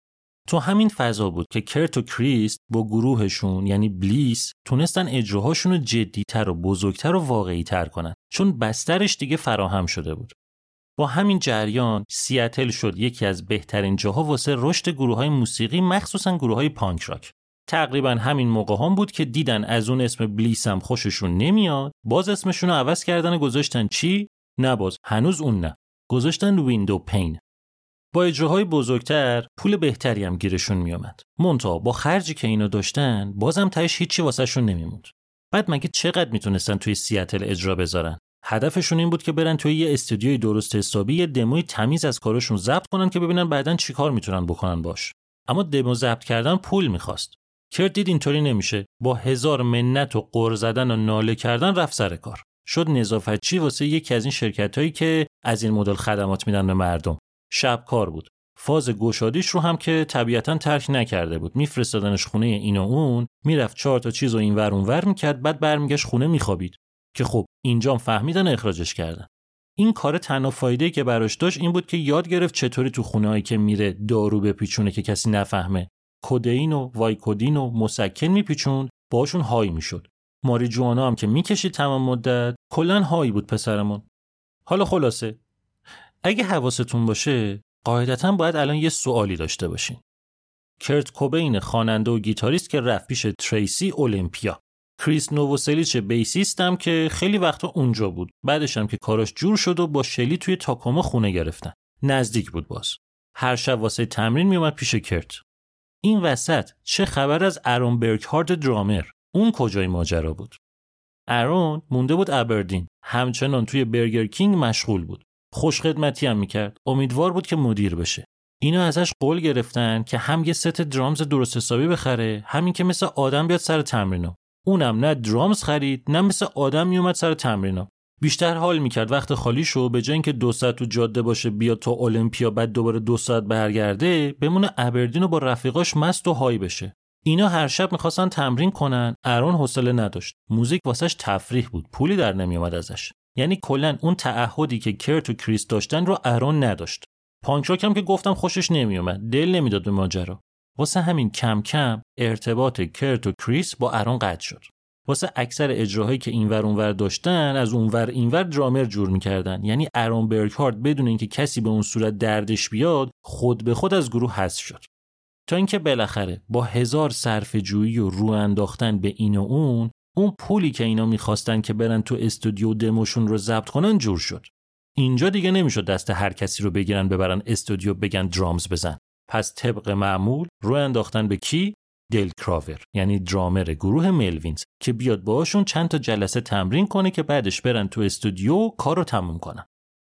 تو همین فضا بود که کرت و کریس با گروهشون یعنی بلیس تونستن اجراهاشون رو جدی‌تر و بزرگتر و واقعی‌تر کنن، چون بسترش دیگه فراهم شده بود. با همین جریان سیاتل شد یکی از بهترین جاها واسه رشد گروه‌های موسیقی، مخصوصاً گروه‌های پانک راک. تقریباً همین موقع هم بود که دیدن از اون اسم بلیس هم خوششون نمیاد، باز اسمشون رو عوض کردن و گذاشتن چی؟ نه باز هنوز اون نه، گذاشتن ویندو پین. با اجراهای بزرگتر پول بهتری هم گیرشون میومد. منتها با خرجی که اینا داشتن بازم تهش هیچی واسهشون نمیموند. بعد مگه چقدر میتونستن توی سیاتل اجرا بذارن؟ هدفشون این بود که برن توی یه استودیوی درست حسابی یه دموی تمیز از کارشون ضبط کنن که ببینن بعدن چیکار میتونن بکنن باش. اما دمو ضبط کردن پول میخواست. کرت دید اینطوری نمیشه. با هزار منت و غر زدن و ناله کردن رفت سر کار. شد نظافتچی واسه یکی از این شرکتایی که از این مدل خدمات میدن به مردم. شب کار بود. فاز گشادیش رو هم که طبیعتاً ترک نکرده بود. میفرستادنش خونه این و اون، میرفت چهار تا چیزو اینور اونور میکرد، بعد برمیگشت خونه میخوابید. که خب اینجام فهمیدن اخراجش کردن. این کار تنها فایده‌ای که براش داشت این بود که یاد گرفت چطوری تو خونه‌ای که میره دارو بپیچونه که کسی نفهمه. کدئین و وایکودین و مسکن میپیچون، باشون های میشد. ماریجوانا هم که میکشید تمام مدت، کلاً هایی بود پسرمون. حالا خلاصه اگه حواستون باشه قاعدتاً باید الان یه سوالی داشته باشین. کرت کوبین خواننده و گیتاریست که رفت پیش تریسی المپیا. کریس نووسلیچ بیسیست هم که خیلی وقتا اونجا بود. بعدش هم که کاراش جور شد و با شلی توی تاکوما خونه گرفتن. نزدیک بود باز. هر شب واسه تمرین میومد پیش کرت. این وسط چه خبر از آرون برکهارد درامر؟ اون کجای ماجرا بود؟ ارون مونده بود ابردین، همچنان توی برگر کینگ مشغول بود. خوشخدمتی هم میکرد. امیدوار بود که مدیر بشه. اینا ازش قول گرفتن که هم یه ست درامز درست حسابی بخره، همین که مثل آدم بیاد سر تمرینا. اونم نه درامز خرید، نه مثل آدم میومد سر تمرینا. بیشتر حال میکرد وقت خالیشو به جای اینکه دو ساعت تو جاده باشه بیاد تا المپیا بعد دوباره دو ساعت برگرده، بمونه ابردین و با رفیقاش مست و های بشه. اینا هر شب میخواستن تمرین کنن. ارون حوصله نداشت. موزیک واسش تفریح بود. پولی در نمیومد ازش. یعنی کلا اون تعهدی که کرت و کریس داشتن رو ارون نداشت. پانک راک هم که گفتم خوشش نمیومد. دل نمیداد به ماجرا. واسه همین کم کم ارتباط کرت و کریس با ارون قطع شد. واسه اکثر اجراهایی که اینور اونور داشتن، از اونور اینور درامر جور میکردن. یعنی ارون برکهارت بدون اینکه کسی به اون صورت دردش بیاد، خود به خود از گروه حذف شد. تا اینکه بالاخره با هزار صرفه‌جویی و رو انداختن به این و اون، اون پولی که اینا میخواستن که برن تو استودیو دموشون رو ضبط کنن جور شد. اینجا دیگه نمیشد دست هر کسی رو بگیرن ببرن استودیو بگن درامز بزن. پس طبق معمول رو انداختن به کی؟ دل کراور، یعنی درامر گروه ملوینز، که بیاد باهاشون چند تا جلسه تمرین کنه که بعدش برن تو استودیو کارو تموم کنن.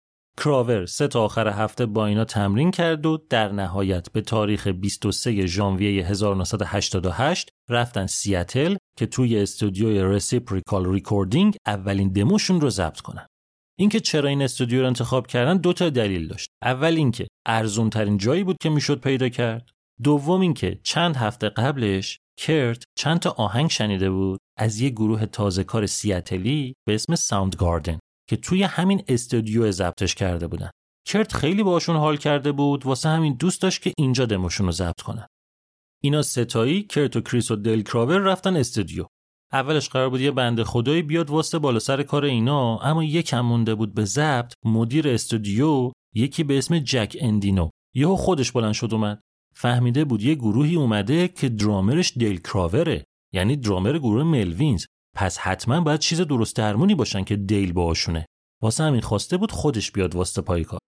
کراور سه تا آخر هفته با اینا تمرین کرد و در نهایت به تاریخ بیست و سوم ژانویه هزار و نهصد و هشتاد و هشت رفتن سیاتل که توی استودیوی رسیپریکال ریکوردینگ اولین دموشون رو ضبط کنن. اینکه چرا این استودیو رو انتخاب کردن دو تا دلیل داشت. اول اینکه ارزون ترین جایی بود که میشد پیدا کرد. دوم اینکه چند هفته قبلش کرت چند تا آهنگ شنیده بود از یه گروه تازه‌کار سیاتلی به اسم ساوند گاردن که توی همین استودیو ضبطش کرده بودن. کرت خیلی باشون حال کرده بود، واسه همین دوست داشت که اینجا دموشون رو ضبط کنن. اینا ستایی، کرت و کریس و دل کراور رفتن استودیو. اولش قرار بود یه بنده خدایی بیاد واسه بالا سر کار اینا، اما یکم مونده بود به ضبط. مدیر استودیو، یکی به اسم جک اندینو، یهو خودش بلند شد اومد. فهمیده بود یه گروهی اومده که درامرش دل کراوره، یعنی درامر گروه ملوینز. پس حتما باید چیز درست درمونی باشن که دیل باهاشونه. واسه همین خواسته بود خودش بیاد واسه پای کار.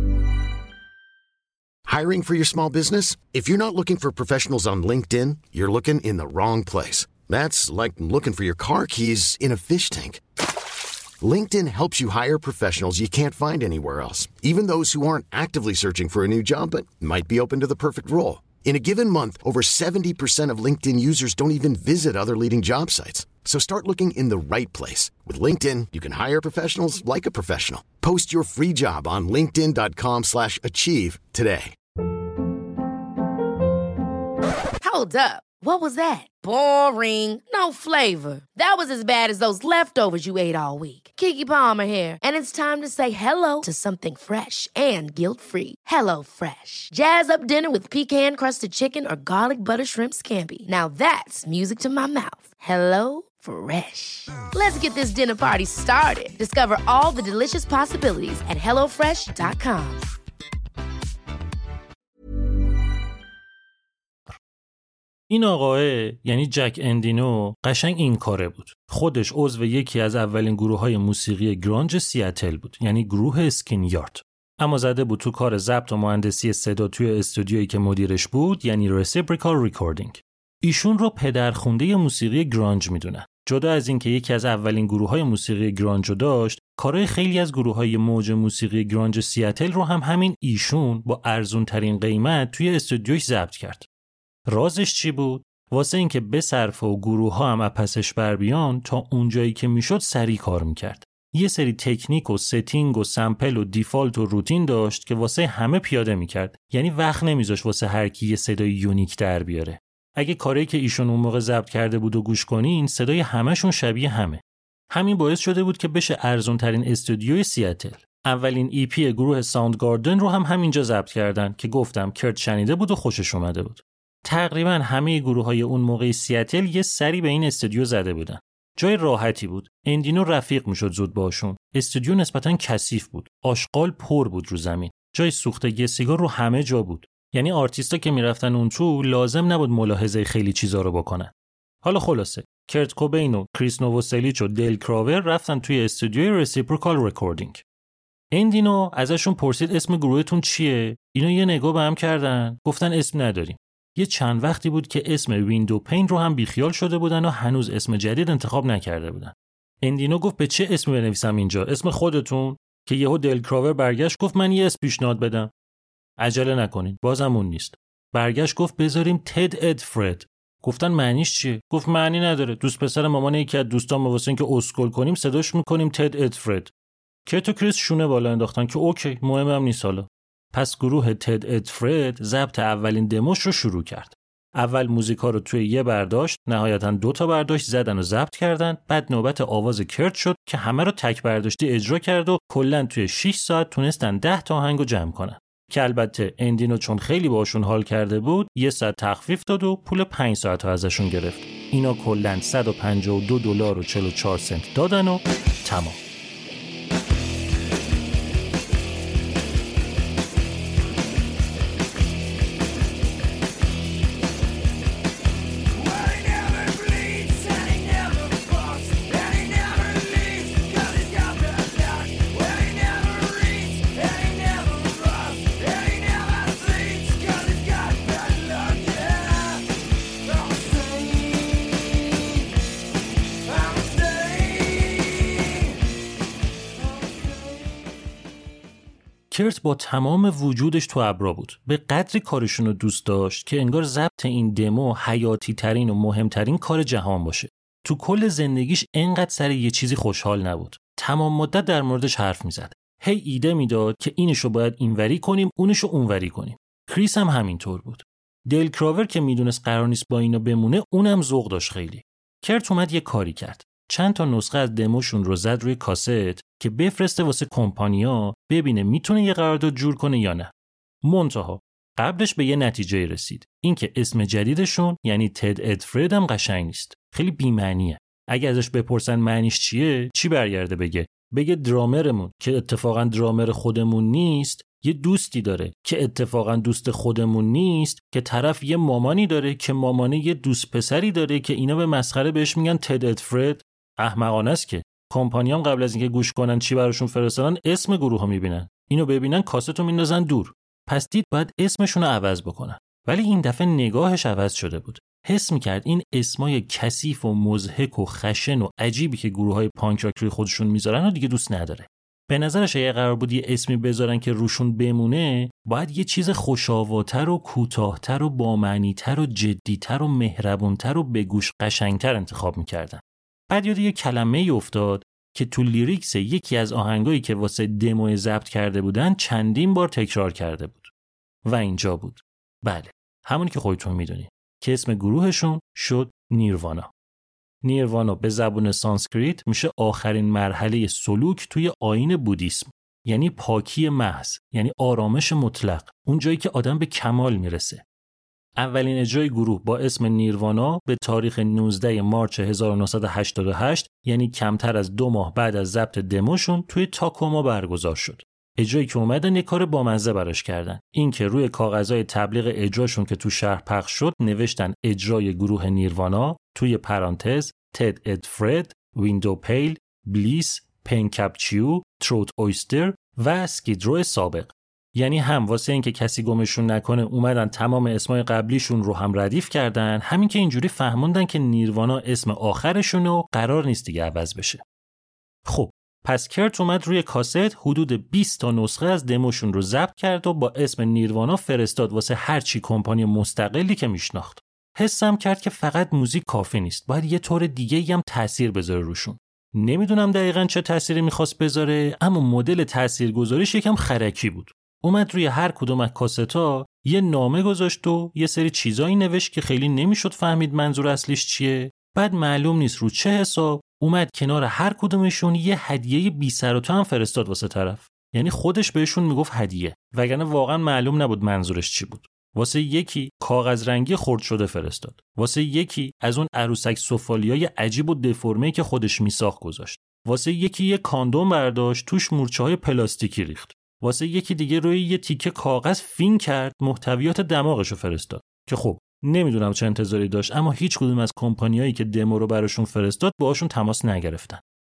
Hiring for your small business? If you're not looking for professionals on LinkedIn, you're looking in the wrong place. That's like looking for your car keys in a fish tank. LinkedIn helps you hire professionals you can't find anywhere else, even those who aren't actively searching for a new job but might be open to the perfect role. In a given month, over seventy percent of LinkedIn users don't even visit other leading job sites. So start looking in the right place. With LinkedIn, you can hire professionals like a professional. Post your free job on linkedin dot com slash achieve today. Hold up. What was that? Boring. No flavor. That was as bad as those leftovers you ate all week. Keke Palmer here, and it's time to say hello to something fresh and guilt-free. Hello Fresh. Jazz up dinner with pecan-crusted chicken or garlic butter shrimp scampi. Now that's music to my mouth. Hello Fresh. Let's get this dinner party started. Discover all the delicious possibilities at hello fresh dot com. این آقاه یعنی جک اندینو قشنگ این کاره بود. خودش عضو یکی از اولین گروه‌های موسیقی گرانج سیاتل بود، یعنی گروه اسکین یارد. اما زده بود تو کار ضبط و مهندسی صدا توی استودیویی که مدیرش بود، یعنی رسیپریکال ریکوردینگ. ایشون رو پدرخونده موسیقی گرانج میدونن. جدا از اینکه یکی از اولین گروه‌های موسیقی گرانج رو داشت، کارهای خیلی از گروه‌های موج موسیقی گرانج سیاتل رو هم همین ایشون با ارزون ترین قیمت توی استودیوش ضبط کرد. رازش چی بود؟ واسه اینکه بصرفه و گروه ها هم پسش بر بیان، تا اونجایی که میشد سریع کار میکرد. یه سری تکنیک و ستینگ و سمپل و دیفالت و روتین داشت که واسه همه پیاده میکرد. یعنی وقت نمیذاشت واسه هر کی یه صدای یونیک در بیاره. اگه کاری که ایشون اون موقع ضبط کرده بود و گوش کنین، صدای همه‌شون شبیه همه. همین باعث شده بود که بشه ارزون ترین استودیوی سیاتل. اولین ای پی گروه ساوند گاردن رو هم همینجا ضبط کردن که گفتم کرت شنیده بود و خوشش اومده بود. تقریبا همه گروه‌های اون موقع سیاتل یه سری به این استودیو زده بودن. جای راحتی بود. اندینو رفیق میشد زود باشون. استودیو نسبتاً کثیف بود. آشغال پر بود رو زمین. جای سوختگی سیگار رو همه جا بود. یعنی آرتیستا که میرفتن اون تو لازم نبود ملاحظه خیلی چیزا رو بکنن. حالا خلاصه کرت کوبین و کریس نووسلیچ و دل کراور رفتن توی استودیوی رسیپریکال ریکوردینگ. اندینو ازشون پرسید اسم گروهتون چیه؟ اینا یه نگاه به هم کردن، گفتن اسم نداریم. یه چند وقتی بود که اسم ویندو پین رو هم بیخیال شده بودن و هنوز اسم جدید انتخاب نکرده بودن. اندینو گفت به چه اسمی بنویسم اینجا؟ اسم خودتون؟ که یهو دل کراور برگشت گفت من یه اسم پیشنهاد بدم. عجله نکنین، بازم اون نیست. برگشت گفت بذاریم تد ادفرد. گفتن معنیش چیه؟ گفت معنی نداره. دوست پسر مامان یکی از دوستان واسه اینکه اسکل کنیم صداش میکنیم تد ادفرد. کیت و کریس شونه بالا انداختن که اوکی، مهمم نیست حالا. پس گروه تد ادفرد ضبط اولین دموش رو شروع کرد. اول موزیکا رو توی یه برداشت، نهایتاً دو تا برداشت زدن و ضبط کردن. بعد نوبت آواز کرت شد که همه رو تک برداشتی اجرا کرد و کلاً توی شش ساعت تونستن ده تا آهنگو جمع کنن. که البته اندینو چون خیلی باشون حال کرده بود، یه ساعت تخفیف داد و پول پنج ساعت ها ازشون گرفت. اینا کلاً صد و پنجاه و دو دلار و چهل و چهار سنت دادن و تمام. کرت با تمام وجودش تو ابرا بود. به قدری کارشون رو دوست داشت که انگار ضبط این دمو حیاتی ترین و مهمترین کار جهان باشه. تو کل زندگیش انقدر سر یه چیزی خوشحال نبود. تمام مدت در موردش حرف میزد. هی ایده میداد که اینشو باید اینوری کنیم، اونشو اونوری کنیم. کریس هم همینطور بود. دل کراور که میدونست قرار نیست با اینا بمونه، اونم ذوق داشت خیلی. کرت اومد یه کاری کرد. چند تا نسخه از دموشون رو زد روی کاست که بفرسته واسه کمپانیا ببینه میتونه یه قرارداد جور کنه یا نه. منتها قبلش به یه نتیجه رسید، اینکه اسم جدیدشون یعنی تد ادفرد هم قشنگ نیست، خیلی بی‌معنیه. اگه ازش بپرسن معنیش چیه، چی برگرده بگه؟ بگه درامرمون که اتفاقا درامر خودمون نیست، یه دوستی داره که اتفاقا دوست خودمون نیست، که طرف یه مامانی داره که مامانه یه دوست پسری داره که اینا به مسخره بهش میگن تد ادفرد. احمقانه است که کمپانیام قبل از اینکه گوش کنن چی براشون فرستادن اسم گروهو میبینن، اینو ببینن کاستو میندازن دور. پس دید باید اسمشون رو عوض بکنن. ولی این دفعه نگاهش عوض شده بود. حس میکرد این اسمای کثیف و مضحک و خشن و عجیبی که گروهای پانک راک روی خودشون میذارن رو دیگه دوست نداره. به نظرش اگه قرار بود یه اسمی بذارن که روشون بمونه، باید یه چیز خوش‌آواتر و کوتاه‌تر و بامعنی‌تر و جدی‌تر و مهربون‌تر و به گوش قشنگ‌تر انتخاب میکردن. بعد یاد یه کلمه‌ای افتاد که تو لیریکس یکی از آهنگایی که واسه دمو ضبط کرده بودن چندین بار تکرار کرده بود. و اینجا بود. بله، همونی که خودتون میدونی که اسم گروهشون شد نیروانا. نیروانا به زبان سانسکریت میشه آخرین مرحله سلوک توی آیین بودیسم. یعنی پاکی محض، یعنی آرامش مطلق، اون جایی که آدم به کمال میرسه. اولین اجرای گروه با اسم نیروانا به تاریخ نوزدهم مارس هزار و نهصد و هشتاد و هشت، یعنی کمتر از دو ماه بعد از ضبط دموشون، توی تاکوما برگزار شد. اجرایی که اومدن یک کار بامزه براش کردن. این که روی کاغذهای تبلیغ اجراشون که تو شهر پخش شد نوشتن اجرای گروه نیروانا، توی پرانتز تد ادفرد، ویندو پیل، بلیس، پنکپچیو، تروت اویستر و سکیدرو سابق. یعنی هم واسه این که کسی گمشون نکنه اومدن تمام اسمای قبلیشون رو هم ردیف کردن، همین که اینجوری فهموندن که نیروانا اسم آخرشون و قرار نیست دیگه عوض بشه. خب پس کرت اومد روی کاست حدود بیست تا نسخه از دموشون رو ضبط کرد و با اسم نیروانا فرستاد واسه هر چی کمپانی مستقلی که میشناخت. حسم کرد که فقط موزیک کافی نیست، باید یه طور دیگه‌ای هم تأثیر بذاره روشون. نمیدونم دقیقاً چه تأثیری می‌خواست بذاره، اما مدل تأثیرگذاریش یکم خرکی بود. اومد روی هر کدوم از کاست‌ها یه نامه گذاشت و یه سری چیزایی نوشت که خیلی نمیشد فهمید منظور اصلیش چیه. بعد معلوم نیست رو چه حساب اومد کنار هر کدومشون یه هدیه بی سر و ته هم فرستاد واسه طرف. یعنی خودش بهشون میگفت هدیه، وگرنه واقعا معلوم نبود منظورش چی بود. واسه یکی کاغذ رنگی خرد شده فرستاد، واسه یکی از اون عروسک سفالیای عجیب و دفرمه‌ای که خودش میساخت گذاشت، واسه یکی یه کاندوم برداشت توش مورچه‌های پلاستیکی ریخت، واسه یکی دیگه روی یه تیکه کاغذ فین کرد محتویات دماغشو فرستاد. که خب نمیدونم چه انتظاری داشت، اما هیچ کدوم از کمپانیایی که دمو رو براشون فرستاد باهاشون تماس نگرفتن.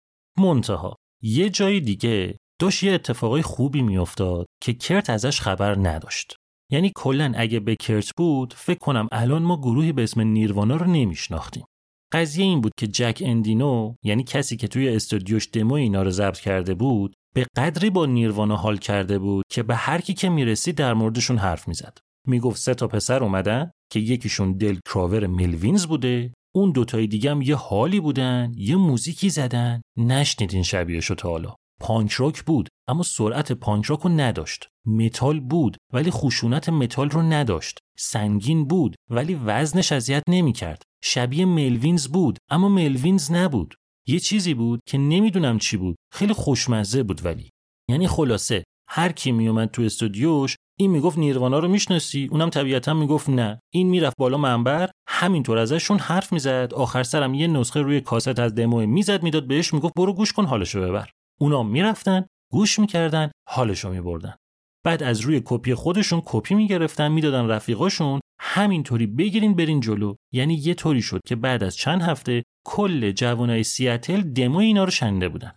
منتها یه جای دیگه داشت یه اتفاقای خوبی میافتاد که کرت ازش خبر نداشت. یعنی کلاً اگه به کرت بود فکر کنم الان ما گروهی به اسم نیروانا رو نمیشناختیم. قضیه این بود که جک اندینو، یعنی کسی که توی استودیوش دمو اینا رو ضبط کرده بود، به قدری با نیروانا حال کرده بود که به هر کی که میرسید در موردشون حرف میزد. میگفت سه تا پسر اومدن که یکیشون دل کراور ملوینز بوده، اون دوتای دیگه هم یه حالی بودن، یه موزیکی زدن، نشنیدین شبیهشو تا حالا. پانک راک بود اما سرعت پانک راک رو نداشت. متال بود ولی خشونت متال رو نداشت. سنگین بود ولی وزنش اذیت نمی‌کرد. شبیه ملوینز بود اما ملوینز نبود. یه چیزی بود که نمیدونم چی بود. خیلی خوشمزه بود ولی. یعنی خلاصه هر کی میومد تو استودیوش این میگفت نیروانا رو میشناسی؟ اونم طبیعتا میگفت نه. این میرفت بالا منبر همینطور ازشون حرف میزد، آخر سرم یه نسخه روی کاست از دمو میزد میداد بهش، میگفت برو گوش کن حالشو ببر. اونا میرفتن گوش میکردن حالشو میبردن. بعد از روی کپی خودشون کپی میگرفتن میدادن رفیقاشون، همینطوری بگیرین برین جلو. یعنی یه طوری شد که بعد از چند هفته کل جوانای سیاتل دمو اینا رو شنیده بودن.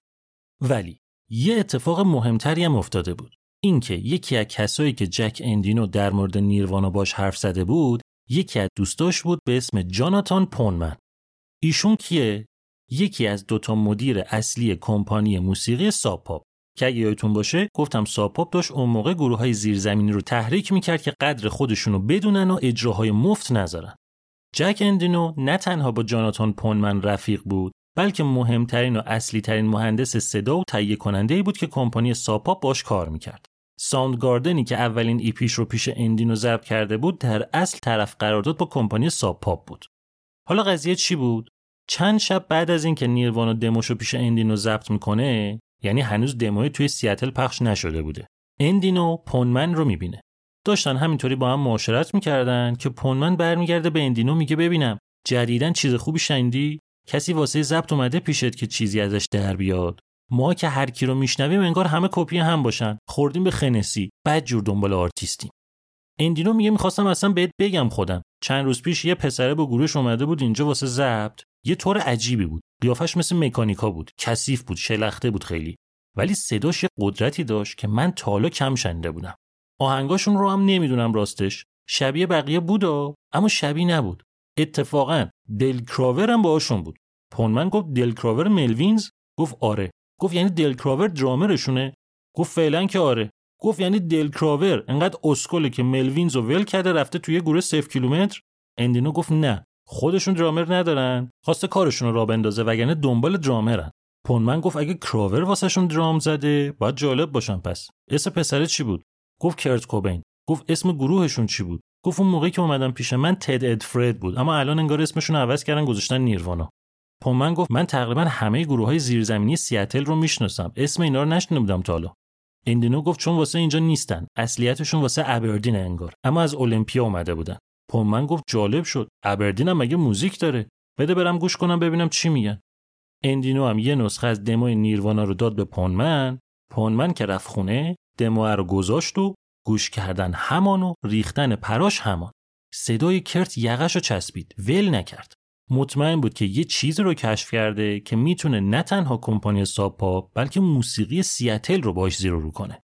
ولی یه اتفاق مهمتری هم افتاده بود. اینکه یکی از کسایی که جک اندینو در مورد نیروانا باش حرف زده بود، یکی از دوستاش بود به اسم جاناتان پونمن. ایشون کیه؟ یکی از دوتا مدیر اصلی کمپانی موسیقی ساب پاپ که اگه یادتون باشه گفتم ساب پاپ داشت اون موقع گروه‌های زیرزمینی رو تحریک میکرد که قدر خودشونو بدونن و اجراهای مفت نذارن. جک اندینو نه تنها با جاناتان پونمن رفیق بود، بلکه مهمترین و اصلی ترین مهندس صدا و تهیه کننده‌ای بود که کمپانی ساب پاپ باش کار میکرد. ساوندگاردنی که اولین ایپیش رو پیش اندینو ضبط کرده بود در اصل طرف قرارداد با کمپانی ساب پاپ بود. حالا قضیه چی بود؟ چند شب بعد از اینکه نیروانا دموشو پیش اندینو ضبط میکنه، یعنی هنوز دموی توی سیاتل پخش نشده بوده، اندینو پونمن رو میبینه. داشتن همینطوری با هم معاشرت میکردن که پونمن برمیگرده به اندینو میگه ببینم جدیداً چیز خوبی شنیدی؟ کسی واسه ضبط اومده پیشت که چیزی ازش در بیاد؟ ما که هر کی رو میشنویم انگار همه کپی هم باشن، خوردیم به خنسی، بعد جور دنبال آرتیستیم. اندینو میگه میخواستم اصلا بهت بگم خودم چند روز پیش یه پسره با گروهش اومده بود اینجا واسه ضبط. یه طور عجیبی بود، قیافش مثل مکانیکا بود، کثیف بود، شلخته بود خیلی، ولی صداش یه قدرتی داشت که من تا حالا کم شنیده بودم. آهنگاشون رو هم نمیدونم راستش، شبیه بقیه بود اما شبیه نبود. اتفاقا دل کراور هم باهاشون بود. پونمن گفت دل کراور ملوینز؟ گفت آره. گفت یعنی دل کراور درامرشونه؟ گفت فعلا که آره. گفت یعنی دل کراور انقدر اسکله که ملوینز رو ول کرده رفته توی گروه صفر کیلومتر؟ اندینو گفت نه، خودشون درامر ندارن، خواسته کارشون رو راه بندازه وگرنه دنبال درامرن. پونمن گفت اگه کراور واسهشون درام زده باید جالب باشن. پس اسم پسره چی بود؟ گفت کرت کوبین. گفت اسم گروهشون چی بود؟ گفت اون موقعی که اومدن پیش من تد ادفرد بود اما الان انگار اسمشون رو عوض کردن گذاشتن نیروانا. پونمن گفت من تقریبا همه گروه‌های زیرزمینی سیاتل رو میشناسم، اسم اینا رو نشنیده بودم تا حالا. اندینو گفت چون واسه اینجا نیستن، اصلیتشون واسه ابردین انگار، اما از المپیا اومده بودن. پونمن گفت جالب شد، ابردین هم مگه موزیک داره؟ بده برم گوش کنم ببینم چی میگن. اندینو هم یه نسخه از دموی نیروانا رو داد به پونمن. پونمن که رفت خونه دمو رو گذاشت و گوش کردن همان و ریختن پراش همان. صدای کرت یقه‌شو چسبید، ول نکرد. مطمئن بود که یه چیز رو کشف کرده که میتونه نه تنها کمپانی ساب پاپ بلکه موسیقی سیاتل رو باهاش زیر و رو کنه.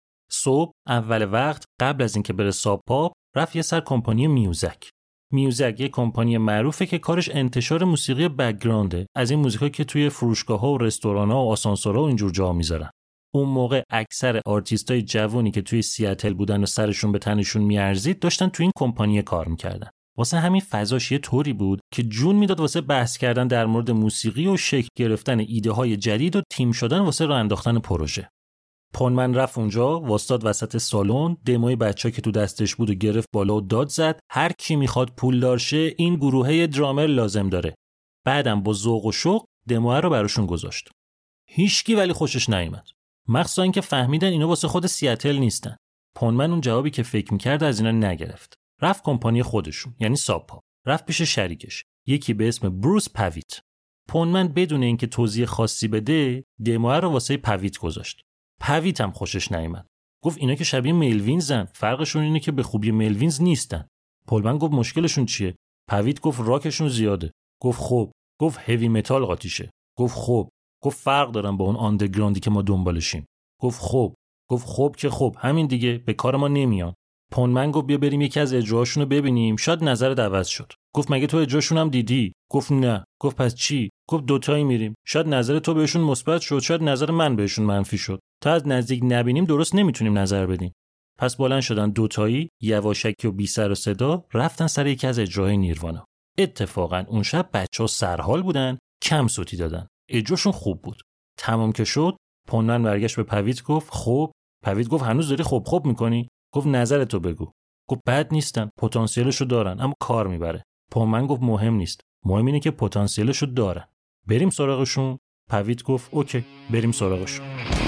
صبح اول وقت قبل از اینکه بره ساب پاپ رفت یه سر کمپانی میوزک. میوزک یه کمپانی معروفه که کارش انتشار موسیقی بک‌گراونده، از این موزیکایی که توی فروشگاه‌ها و رستوران‌ها و آسانسورها و اینجور جا میذارن. اون موقع اکثر آرتیستای جوونی که توی سیاتل بودن و سرشون به تنشون میارزید داشتن توی این کمپانی کار میکردن. واسه همین فضاش یه طوری بود که جون میداد واسه بحث کردن در مورد موسیقی و شکل گرفتن ایده های جدید و تیم شدن واسه راه انداختن پروژه. پونمن رفت اونجا واسطاد وسط سالن، دموی بچه‌ها که تو دستش بود و گرفت بالا و داد زد هر کی میخواد پولدار شه این گروهه درامر لازم داره. بعدم با ذوق و شوق دمو رو براشون گذاشت. هیچکی ولی خوشش نیومد. مخصوصا اینکه فهمیدن اینا واسه خود سیاتل نیستن. پونمن اون جوابی که فکر می‌کرد از اینا نگرفت. رفت کمپانی خودشون یعنی ساب پاپ. رفت پیش شریکش، یکی به اسم بروس پاویت. پونمن بدون اینکه توضیح خاصی بده دمو رو واسه پاویت گذاشت. پاویت هم خوشش نیومد. گفت اینا که شبیه ملوینزن، فرقشون اینه که به خوبی ملوینز نیستن. پونمن گفت مشکلشون چیه؟ پاویت گفت راکشون زیاده. گفت خب. گفت هیوی متال قاطیشه. گفت خب. گفت فرق دارن با اون آندرگراندی که ما دنبالشیم. گفت خب. گفت خب که خب همین دیگه به کار ما نمیان. پونمن گفت بیا بریم یکی از اجراهاشون رو ببینیم، شاید نظرت عوض شد. گفت مگه تو اجراشون هم دیدی؟ گفت نه. گفت پس چی؟ گفت دوتایی میریم. شاید نظر تو بهشون مثبت شد، شاید نظر من بهشون منفی شد. تا از نزدیک نبینیم درست نمیتونیم نظر بدیم. پس بلند شدن دوتایی، یواشکی و بی سر و صدا رفتن سر یکی از اجراهای نیروانا. اتفاقا اون شب بچه‌ها سرحال بودن، کم صوتی دادن. اجراشون خوب بود. تمام که شد، پونمن برگشت به پویت گفت خب. پویت گفت هنوز داری خب خب میکنی؟ گفت نظرتو بگو. گفت بد نیستن، پتانسیلشو دارن، اما کار میبره. پونمن گفت مهم نیست، مهم اینه که پتانسیلشو دارن. بریم سراغشون. پویت گفت اوکی، بریم سراغشون.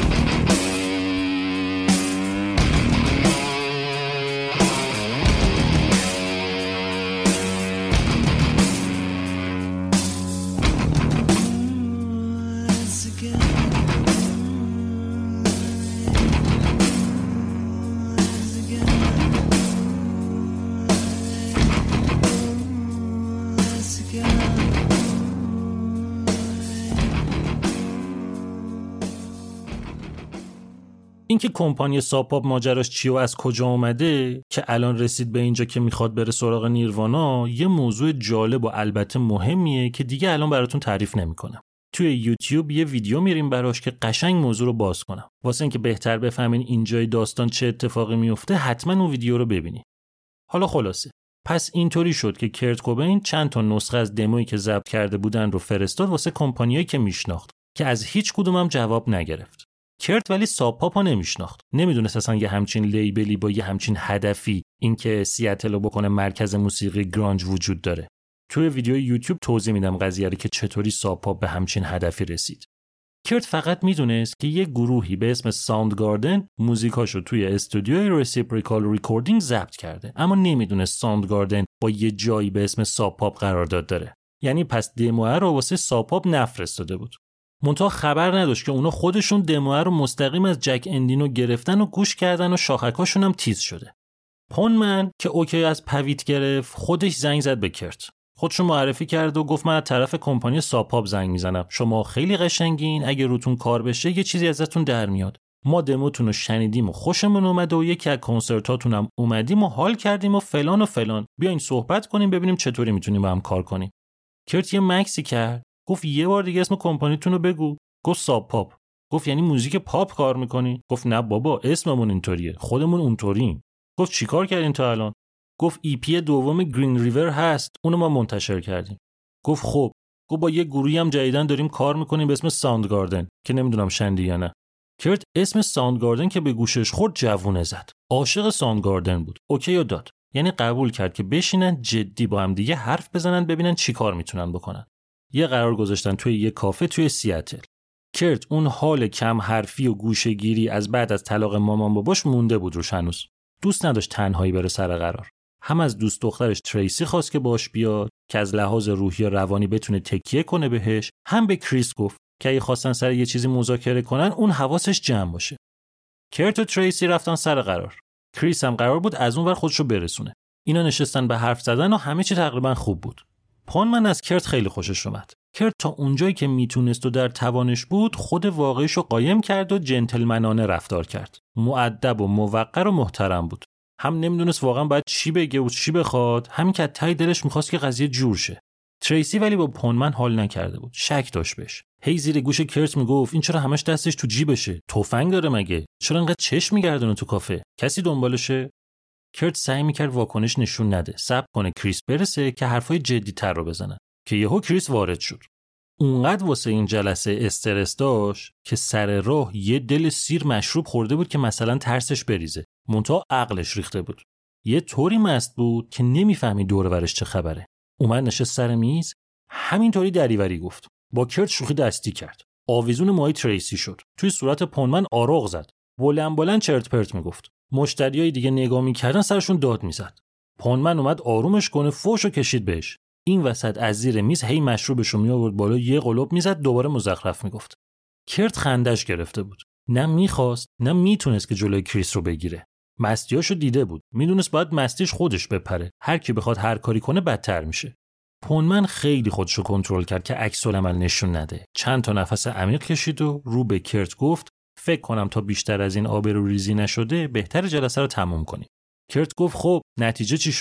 اینکه کمپانی ساپاپ ماجراش چی و از کجا اومده که الان رسید به اینجا که میخواد بره سراغ نیروانا یه موضوع جالب و البته مهمیه که دیگه الان براتون تعریف نمیکنم. توی یوتیوب یه ویدیو میریم براش که قشنگ موضوع رو باز کنم. واسه اینکه بهتر بفهمین اینجای داستان چه اتفاقی میفته حتما اون ویدیو رو ببینید. حالا خلاصه پس اینطوری شد که کرت کوبین چند تا نسخه از دمویی که ضبط کرده بودن رو فرستاد واسه کمپانیایی که میشناخت که از هیچ کدومم جواب نگرفت. کرت ولی ساپاپا نمیشناخت. نمیدونست اصلا یه همچین لیبلی با یه همچین هدفی اینکه سیاتل رو بکنه مرکز موسیقی گرانج وجود داره. توی ویدیو یوتیوب توضیح میدم قضیه رو که چطوری ساپاپ به همچین هدفی رسید. کرت فقط میدونست که یه گروهی به اسم ساوندگاردن موزیکاشو توی استودیوی رسیپریکال ریکوردینگ ضبط کرده، اما نمیدونست ساوندگاردن با یه جایی به اسم ساپاپ قرارداد داره. یعنی پس دمو رو واسه ساپاپ نفرستاده بود. منتها خبر نداشت که اونا خودشون دمو رو مستقیم از جک اندینو گرفتن و گوش کردن و شاخکاشون هم تیز شده. پونمن که اوکی از پویت گرفت خودش زنگ زد به کرت. خودشو معرفی کرد و گفت من از طرف کمپانی ساپاپ زنگ میزنم. شما خیلی قشنگین، اگه روتون کار بشه یه چیزی ازتون در میاد. ما دموتون رو شنیدیم و خوشمون اومده و یکی از کنسرتاتون هم اومدیم و حال کردیم و فلان و فلان. بیاین صحبت کنیم ببینیم چطوری میتونیم با هم کار کنیم. کرت یه مکسی کرد. گفت یه بار دیگه اسم کمپانیتون رو بگو. گفت ساپاپ. گفت یعنی موزیک پاپ کار میکنی؟ گفت نه بابا، اسممون اینطوریه، خودمون اونطوریم. گفت چیکار کردین تا الان؟ گفت ای پی دوم گرین ریور هست، اونو ما منتشر کردیم. گفت خب. گفت با یه گروهی هم جدیدن داریم کار میکنیم به اسم ساوندگاردن که نمیدونم شنیدی یا نه. کرت اسم ساوندگاردن که به گوشش خورد جوونه زد. عاشق ساوندگاردن بود. اوکی و داد. یعنی قبول کرد که بشینن جدی با هم دیگه حرف بزنن ببینن چی کار میتونن بکنن. یه قرار گذاشتن توی یه کافه توی سیاتل. کرت اون حال کم حرفی و گوشه‌گیری از بعد از طلاق مامان باباش مونده بود روش هنوز. دوست نداشت تنهایی بره سر قرار. هم از دوست دخترش تریسی خواست که باش بیاد که از لحاظ روحی و روانی بتونه تکیه کنه بهش، هم به کریس گفت که اگه خواستن سر یه چیزی مذاکره کنن اون حواسش جمع باشه. کرت و تریسی رفتن سر قرار. کریس هم قرار بود از اون ور خودشو برسونه. اینا نشستن به حرف زدن و همه چی تقریبا خوب بود. پونمن از کرت خیلی خوشش اومد. کرت تا اونجایی که میتونست و در توانش بود خود واقعیشو قایم کرد و جنتلمنانه رفتار کرد. مؤدب و موقر و محترم بود. هم نمیدونست واقعا باید چی بگه و چی بخواد، همین که ته دلش میخواست که قضیه جور شه. تریسی ولی با پونمن حال نکرده بود. شک داشت بهش. هی زیر گوش کرت میگفت این چرا همش دستش تو جیبشه؟ تفنگ داره مگه؟ چرا انقدر چشم میگردونه تو کافه؟ کسی دنبالشه؟ کرت سعی میکرد واکنش نشون نده، صبر کنه کریس برسه که حرفای جدی‌تر رو بزنن. که یهو کریس وارد شد. اونقدر واسه این جلسه استرس داشت که سر راه یه دل سیر مشروب خورده بود که مثلا ترسش بریزه. منتها عقلش ریخته بود. یه طوری مست بود که نمیفهمی دور و برش چه خبره. اومد نشست سر میز، همینطوری دریوری گفت. با کرت شوخی دستی کرد. آویزون مای تریسی شد. توی صورت پونمن آروغ زد. بلند بلند چرت پرت میگفت. مشتریای دیگه نگاه میکردن سرشون داد میزد. پونمن اومد آرومش کنه، فوشو کشید بهش. این وسط از زیر میز هی مشروبشو می آورد بالا، یه قلوب میزد، دوباره مزخرف میگفت. کرت خندش گرفته بود. نه میخواست نه میتونست که جلوی کریس رو بگیره. مستیاشو دیده بود. میدونست باید مستیش خودش بپره. هر کی بخواد هر کاری کنه بدتر میشه. پونمن خیلی خودشو کنترل کرد که عکس العمل نشون نده. چند تا نفس عمیق کشید و رو به کرت گفت فکر کنم تا بیشتر از این آبروریزی نشده بهتر جلسه رو تموم کنیم. کرت گفت خب نتیجه چی شد؟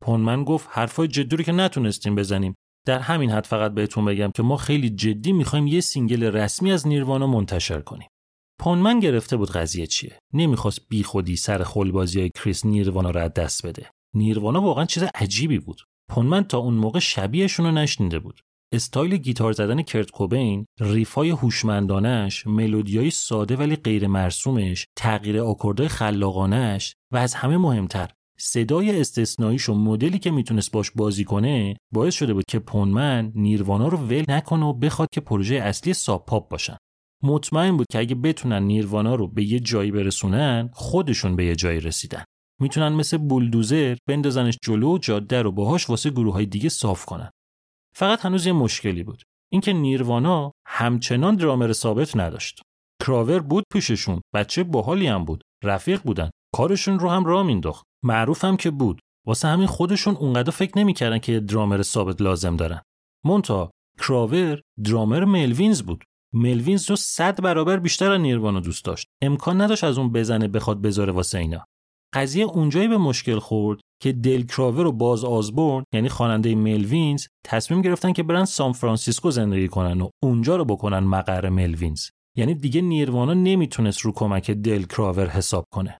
پونمن گفت حرفای جدی رو که نتونستیم بزنیم. در همین حد فقط بهتون بگم که ما خیلی جدی میخوایم یه سینگل رسمی از نیروانا منتشر کنیم. پونمن گرفته بود قضیه چیه. نمیخواست بی خودی سر خلبازیای کریس نیروانا رو از دست بده. نیروانا واقعا چیز عجیبی بود. پونمن تا اون موقع شبیهشون رو نشنیده بود. استایل گیتار زدن کرت کوبین، ریفای هوشمندانش، ملودیای ساده ولی غیر مرسومش، تغییر آکوردهای خلاقانش و از همه مهمتر صدای استثنائیش و مدلی که میتونست باش بازی کنه باعث شده بود که پونمن نیروانا رو ول نکنه و بخواد که پروژه اصلی ساب پاپ باشن. مطمئن بود که اگه بتونن نیروانا رو به یه جایی برسونن، خودشون به یه جایی رسیدن. میتونن مثل بولدوزر بندازنش جلو و جاده رو باهاش واسه گروه‌های دیگه صاف کنن. فقط هنوز یه مشکلی بود. اینکه نیروانا همچنان درامر ثابت نداشت. کراور بود پیششون، بچه باحالی هم بود، رفیق بودن، کارشون رو هم راه مینداخت، معروف هم که بود. واسه همین خودشون اونقدر فکر نمی‌کردن که درامر ثابت لازم دارن. مونتا کراور درامر ملوینز بود. ملوینز رو صد برابر بیشتر از نیروانا دوست داشت. امکان نداشت از اون بزنه بخواد بذاره واسه اینا. قضیه اونجایی به مشکل خورد که دل کراور و باز آزبورن یعنی خواننده ملوینز تصمیم گرفتن که برن سان فرانسیسکو زندگی کنن و اونجا رو بکنن مقر ملوینز. یعنی دیگه نیروانا نمیتونست رو کمک دل کراور حساب کنه.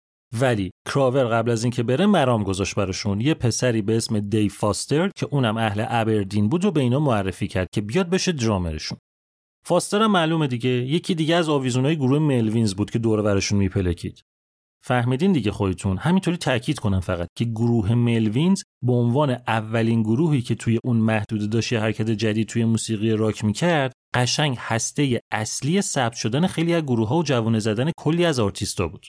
ولی کراور قبل از اینکه بره مرام گذاشت براشون. یه پسری به اسم دیو فاستر که اونم اهل ابردین بود رو به اینا معرفی کرد که بیاد بشه درامرشون. فاستر هم معلومه دیگه یکی دیگه از آویزونای گروه ملوینز بود که دور و برشون میپلکید. فهمیدین دیگه خودتون. همینطوری تاکید کنم فقط که گروه ملوینز به عنوان اولین گروهی که توی اون محدوده داشت یه حرکت جدید توی موسیقی راک میکرد، قشنگ هسته اصلی ثبت شدن خیلی از گروه‌ها و جوونه زدن کلی از آرتیستا بود.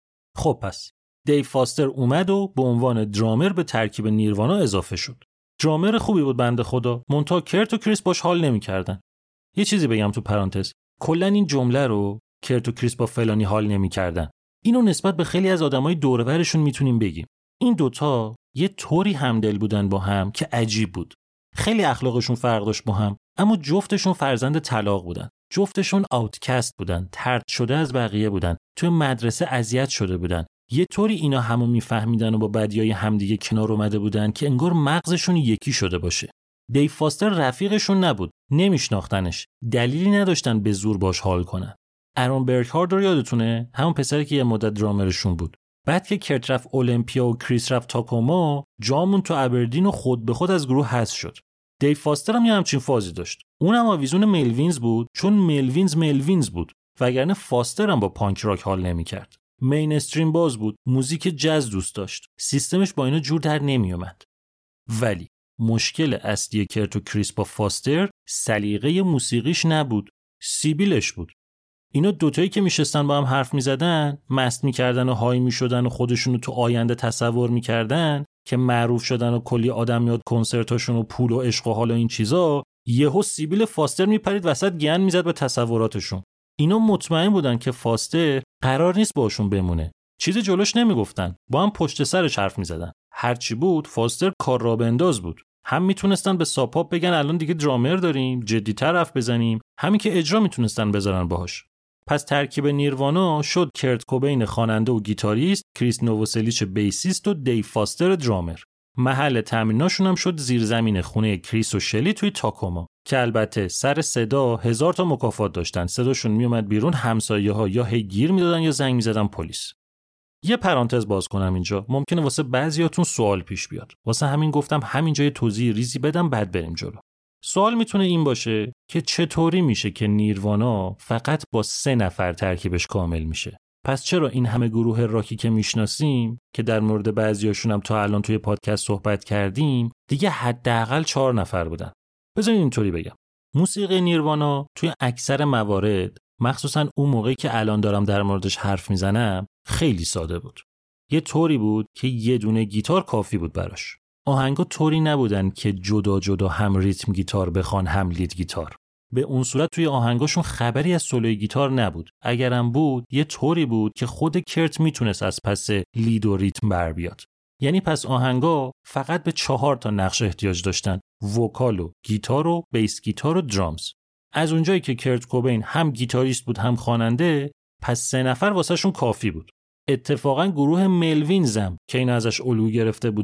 خب پس دیو فاستر اومد و به عنوان درامر به ترکیب نیروانا اضافه شد. درامر خوبی بود بنده خدا، مونتا کرت و کریس باش حال نمی‌کردن. یه چیزی بگم تو پرانتز، کلا این جمله رو کرت و کریس با فلانی حال نمی‌کردن، اینو نسبت به خیلی از آدمای دور و برشون میتونیم بگیم. این دوتا یه طوری همدل بودن با هم که عجیب بود. خیلی اخلاقشون فرق داشت با هم، اما جفتشون فرزند طلاق بودن. جفتشون آوتکست بودن، طرد شده از بقیه بودن، توی مدرسه اذیت شده بودن. یه طوری اینا همو میفهمیدن و با بدیای همدیگه کنار اومده بودن که انگار مغزشون یکی شده باشه. دیو فاستر رفیقشون نبود، نمیشناختنش، دلیلی نداشتن به زور باش حال کنن. آرون برکهارد رو یادتونه؟ همون پسری که یه مدت درامرشون بود. بعد که کرت رفت اولمپیا و کریس رفت تاکوما، جامون تو ابردین و خود به خود از گروه حذف شد. دیو فاستر هم یه همچین فازی داشت. اونم آویزون ملوینز بود چون ملوینز ملوینز بود، وگرنه فاستر هم با پانک راک حال نمی‌کرد. مین استریم باز بود، موزیک جاز دوست داشت. سیستمش با اینا جور در نمیومد. ولی مشکل اصلی کرت و کریس با فاستر سلیقه موسیقیش نبود، سیبیلش بود. اینا دوتایی که میشستن با هم حرف میزدن، مست میکردن و های میشدن و خودشونو تو آینده تصور میکردن که معروف شدن و کلی آدم میاد کنسرتاشون و پول و عشق و حال و این چیزا، یهو سیبیل فاستر میپرید وسط گن میزد به تصوراتشون. اینا مطمئن بودن که فاستر قرار نیست باشون بمونه. چیزی جلوش نمیگفتن، با هم پشت سرش حرف میزدن. هرچی بود فاستر کار را بنداز بود. هم میتونستن به ساپاپ بگن الان دیگه درامر داریم، جدی‌تر حرف بزنیم، همین که اجرا میتونستن بذارن باهاش. پس ترکیب نیروانا شد کرت کوبین خواننده و گیتاریست، کریس نووسلیچ بیسیست و دیو فاستر درامر. محل تمریناشون هم شد زیرزمین خونه کریس و شلی توی تاکوما که البته سر صدا هزار تا مکافات داشتن. صداشون میومد بیرون، همسایه‌ها یا هی گیر میدادن یا زنگ میزدن پلیس. یه پرانتز باز کنم اینجا، ممکنه واسه بعضیاتون سوال پیش بیاد. واسه همین گفتم همینجا یه توضیح ریزی بدم بعد بریم جلو. سوال میتونه این باشه که چطوری میشه که نیروانا فقط با سه نفر ترکیبش کامل میشه؟ پس چرا این همه گروه راکی که میشناسیم که در مورد بعضیاشون هم تا الان توی پادکست صحبت کردیم دیگه حداقل چهار نفر بودن؟ بذارید اینطوری بگم. موسیقی نیروانا توی اکثر موارد، مخصوصا اون موقعی که الان دارم در موردش حرف میزنم، خیلی ساده بود. یه طوری بود که یه دونه گیتار کافی بود براش. آهنگا طوری نبودن که جدا جدا هم ریتم گیتار بخوان هم لید گیتار. به اون صورت توی آهنگاشون خبری از سولوی گیتار نبود. اگرم بود یه طوری بود که خود کرت میتونست از پس لید و ریتم بر بیاد. یعنی پس آهنگا فقط به چهار تا نقش احتیاج داشتن: وکال و گیتار و بیس گیتار و درامز. از اونجایی که کرت کوبین هم گیتاریست بود هم خواننده، پس سه نفر واسهشون کافی بود. اتفاقا گروه ملوینز هم که اینا ازش الگو گرفته بودن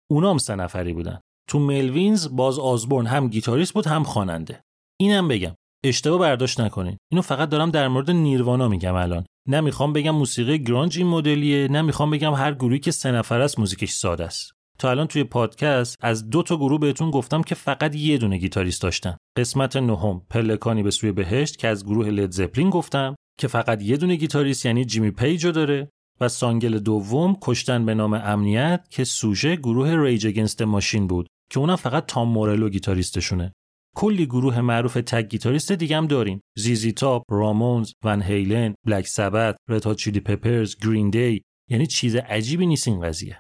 اونام سه نفری بودن. تو ملوینز باز آزبورن هم گیتاریست بود هم خواننده. اینم بگم اشتباه برداشت نکنین. اینو فقط دارم در مورد نیروانا میگم الان. نمیخوام بگم موسیقی گرانج این مدلیه، نمیخوام بگم هر گروهی که سه نفر است موزیکش ساده است. تا الان توی پادکست از دو تا گروه بهتون گفتم که فقط یه دونه گیتاریست داشتن. قسمت نهم پلکانی به سوی بهشت که از گروه لید زپلین گفتم که فقط یه دونه گیتاریست یعنی جیمی پیجو داره، و سانگل دوم کشتن به نام امنیت که سوژه گروه ریج اگینست ماشین بود که اونم فقط تام مورلو گیتاریستشونه. کلی گروه معروف تگ گیتاریست دیگه هم داریم. زیزی تاپ، رامونز، ون هیلن، بلک سبت، رد هات چیلی پپرز، گرین دی. یعنی چیز عجیبی نیست این قضیه.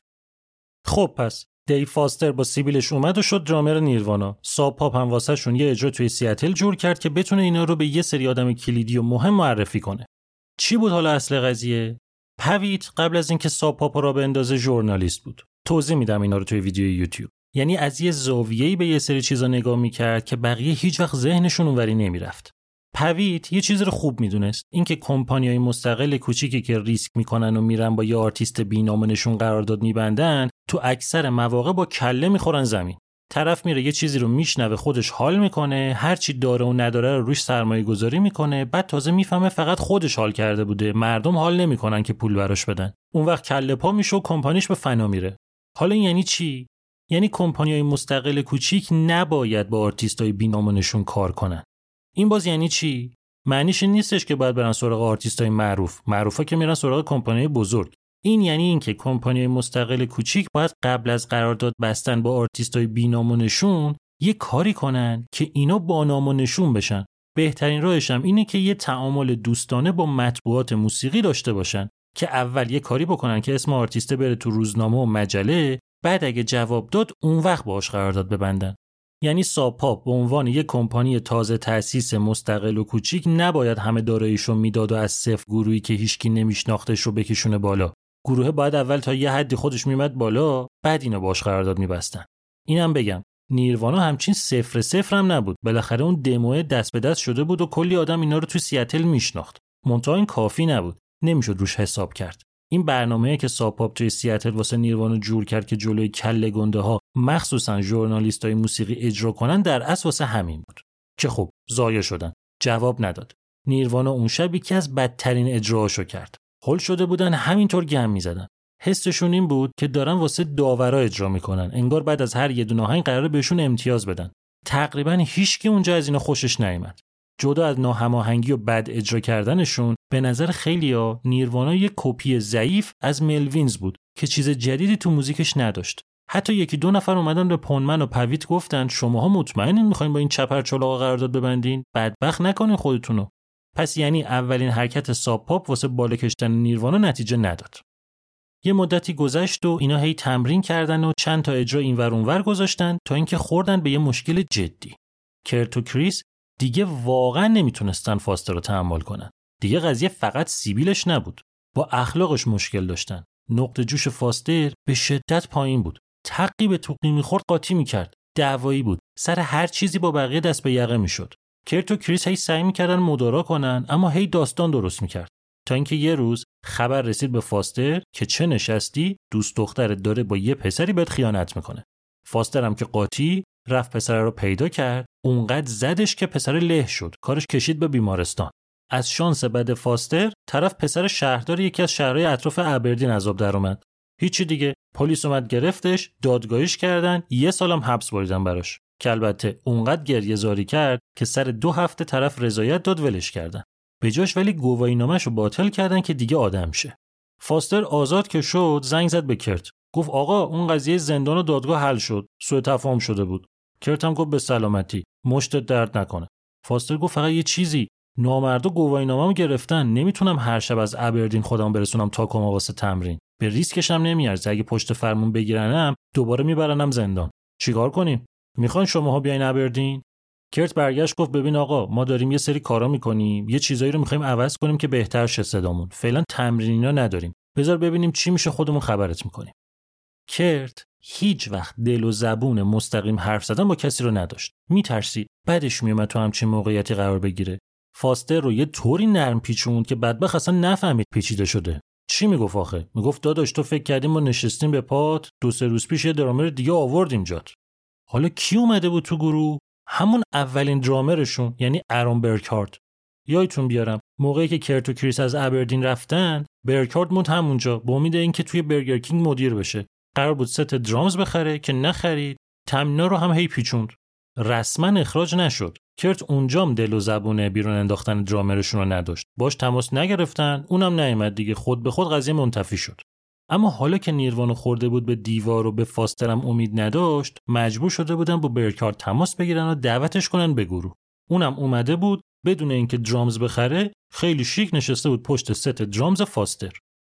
خب پس دیو فاستر با سیبیلش اومد و شد درامر نیروانا. ساب پاپ هم واسه شون یه اجرا توی سیاتل جور کرد که بتونه اینا رو به یه سری آدم کلیدی و مهم معرفی کنه. چی بود حالا اصل قضیه؟ پویت قبل از اینکه ساب پاپ را بندازه ژورنالیست بود. توضیح میدم اینا رو توی ویدیو یوتیوب. یعنی از یه زاویه‌ای به یه سری چیزا نگاه میکرد که بقیه هیچ وقت ذهنشون اونوری نمیرفت. پویت یه چیز رو خوب میدونست، اینکه کمپانیای مستقل کوچیکی که ریسک میکنن و میرن با یه آرتیست بی‌نامونشون قرارداد میبندن، تو اکثر مواقع با کله میخورن زمین. طرف میره یه چیزی رو میشنوه، خودش حال میکنه، هر چی داره و نداره رو روش سرمایه گذاری میکنه، بعد تازه میفهمه فقط خودش حال کرده بوده، مردم حال نمیکنن که پول براش بدن. اون وقت کله پا میشه و کمپانیش به فنا میره. حالا این یعنی چی؟ یعنی کمپانیای مستقل کوچیک نباید با آرتیستای بی‌نامونشون کار کنن. این باز یعنی چی؟ معنیش این نیستش که باید برن سراغ آرتیستای معروف. معروفا که میرن سراغ کمپانیای بزرگ. این یعنی اینکه کمپانیای مستقل کوچیک باید قبل از قرارداد بستن با آرتیستای بی‌نامونشون یه کاری کنن که اینا با نام و نشون بشن. بهترین راهش هم اینه که یه تعامل دوستانه با مطبوعات موسیقی داشته باشن که اول یه کاری بکنن که اسم آرتیست بره تو روزنامه و مجله، بعد اگه جواب داد اون وقت باهاش قرارداد ببندن. یعنی ساب پاپ به عنوان یک کمپانی تازه تأسیس مستقل و کوچیک نباید همه داراییشو میداد و از صفر گروهی که هیچکی نمیشناختش رو بکشونه بالا. گروه باید اول تا یه حدی خودش میمد بالا، بعد اینو باهاش قرارداد میبستن. اینم بگم نیروانا همچین صفر صفر هم نبود. بالاخره اون دمو دست به دست شده بود و کلی آدم اینا رو تو سیاتل میشناخت. منتها این کافی نبود. نمیشد روش حساب کرد. این برنامه‌ای که ساب پاپ توی سیاتل واسه نیروانا جور کرد که جلوی کله گنده ها مخصوصا ژورنالیستای موسیقی اجرا کنن، در اصل واسه همین بود که خب ضایع شدن. جواب نداد. نیروانا اون شب یکی از بدترین اجراهاشو کرد. هول شده بودن همینطور گم می‌زدن. حسشون این بود که دارن واسه داورا اجرا میکنن. انگار بعد از هر یه دونه آهنگ قراره بهشون امتیاز بدن. تقریبا هیچکی اونجا از اینا خوشش نیامد. جدا از ناهماهنگی و بد اجرا کردنشون، به نظر خیلیا نیروانا یک کپی ضعیف از ملوینز بود که چیز جدیدی تو موزیکش نداشت. حتی یکی دو نفر اومدن به پونمن و پویت گفتن شماها مطمئنین میخواین با این چپرچلاقا قرارداد ببندین؟ بدبخت نکنین خودتونو. پس یعنی اولین حرکت ساب پاپ واسه بالا کشیدن نیروانا نتیجه نداد. یه مدتی گذشت و اینا هی تمرین کردن و چند تا اجرا اینور اونور گذاشتن تا اینکه خوردن به یه مشکل جدی. کرت و کریس دیگه واقعا نمیتونستن فاستر رو تحمل کنن. دیگه قضیه فقط سیبیلش نبود. با اخلاقش مشکل داشتن. نقطه جوش فاستر به شدت پایین بود. تقی به توقی میخورد قاطی میکرد. دعوایی بود. سر هر چیزی با بقیه دست به یقه میشد. کرت و کریس هی سعی میکردن مدارا کنن، اما هی داستان درست میکرد. تا اینکه یه روز خبر رسید به فاستر که چه نشستی دوست دخترت داره با یه پسری بهت خیانت میکنه. فاستر هم که قاطی رفت پسر رو پیدا کرد، اونقدر زدش که پسر له شد. کارش کشید به بیمارستان. از شانس بد فاستر طرف پسر شهردار یکی از شهرهای اطراف ابردین عذاب در اومد. هیچی دیگه، پلیس اومد گرفتش، دادگاهیش کردن، یه سالم حبس بریدن براش. که البته اونقدر گریه زاری کرد که سر دو هفته طرف رضایت داد ولش کردن. به جاش ولی گواهینامه‌شو باطل کردن که دیگه آدم شه. فاستر آزاد که شد زنگ زد به کرت. گفت آقا اون قضیه زندان و دادگاه حل شد. سوء تفاهم شده بود. کرت هم گفت به سلامتی. مشتت درد نکنه. فاستر گفت فقط یه چیزی، نامردا گواهینامه‌مو گرفتن، نمیتونم هر شب از ابردین خودم برسونم تاکوما واسه تمرین. به ریسکش هم نمیارزه. اگه پشت فرمون بگیرنم دوباره میبرنم زندان. چیکار کنیم؟ میخواین شماها بیاین ابردین؟ کرت برگشت گفت ببین آقا ما داریم یه سری کارا میکنیم، یه چیزایی رو میخوایم عوض کنیم که بهتر شه صدامون. فعلا تمرینینا نداریم. بذار ببینیم چی میشه خودمون خبرت میکنیم. کرت هیچ وقت دل و زبون مستقیم حرف زدن با کسی رو نداشت. میترسید بعدش میومد تو همچین موقعیتی قرار بگیره. فاستر رو یه طوری نرم پیچوند که بدبخت اصلا نفهمید پیچیده شده. چی میگفت آخه؟ میگفت داداش تو فکر کردیم ما نشستیم به پات، دو سه روز پیش یه درامر دیگه آوردیم جات. حالا کی اومده بود تو گروه؟ همون اولین درامرشون، یعنی آرون برکارد. یادتون بیارم موقعی که کرت و کریس از ابردین رفتن، برکارد موند همونجا با امید اینکه توی برگر کینگ مدیر بشه. قرار بود ست درامز بخره که نخرید. تامینا رو هم هی پیچوند. رسما اخراج نشد. کرت اونجام دل و زبون بیرون انداختن درامرشون رو نداشت. باش تماس نگرفتن، اونم نیامد دیگه. خود به خود قضیه منتفی شد. اما حالا که نیروانو خورده بود به دیوار و به فاسترم امید نداشت، مجبور شده بودن با برکارد تماس بگیرن و دعوتش کنن به گروه. اونم اومده بود بدون اینکه درامز بخره، خیلی شیک نشسته بود پشت ست درامز فاستر.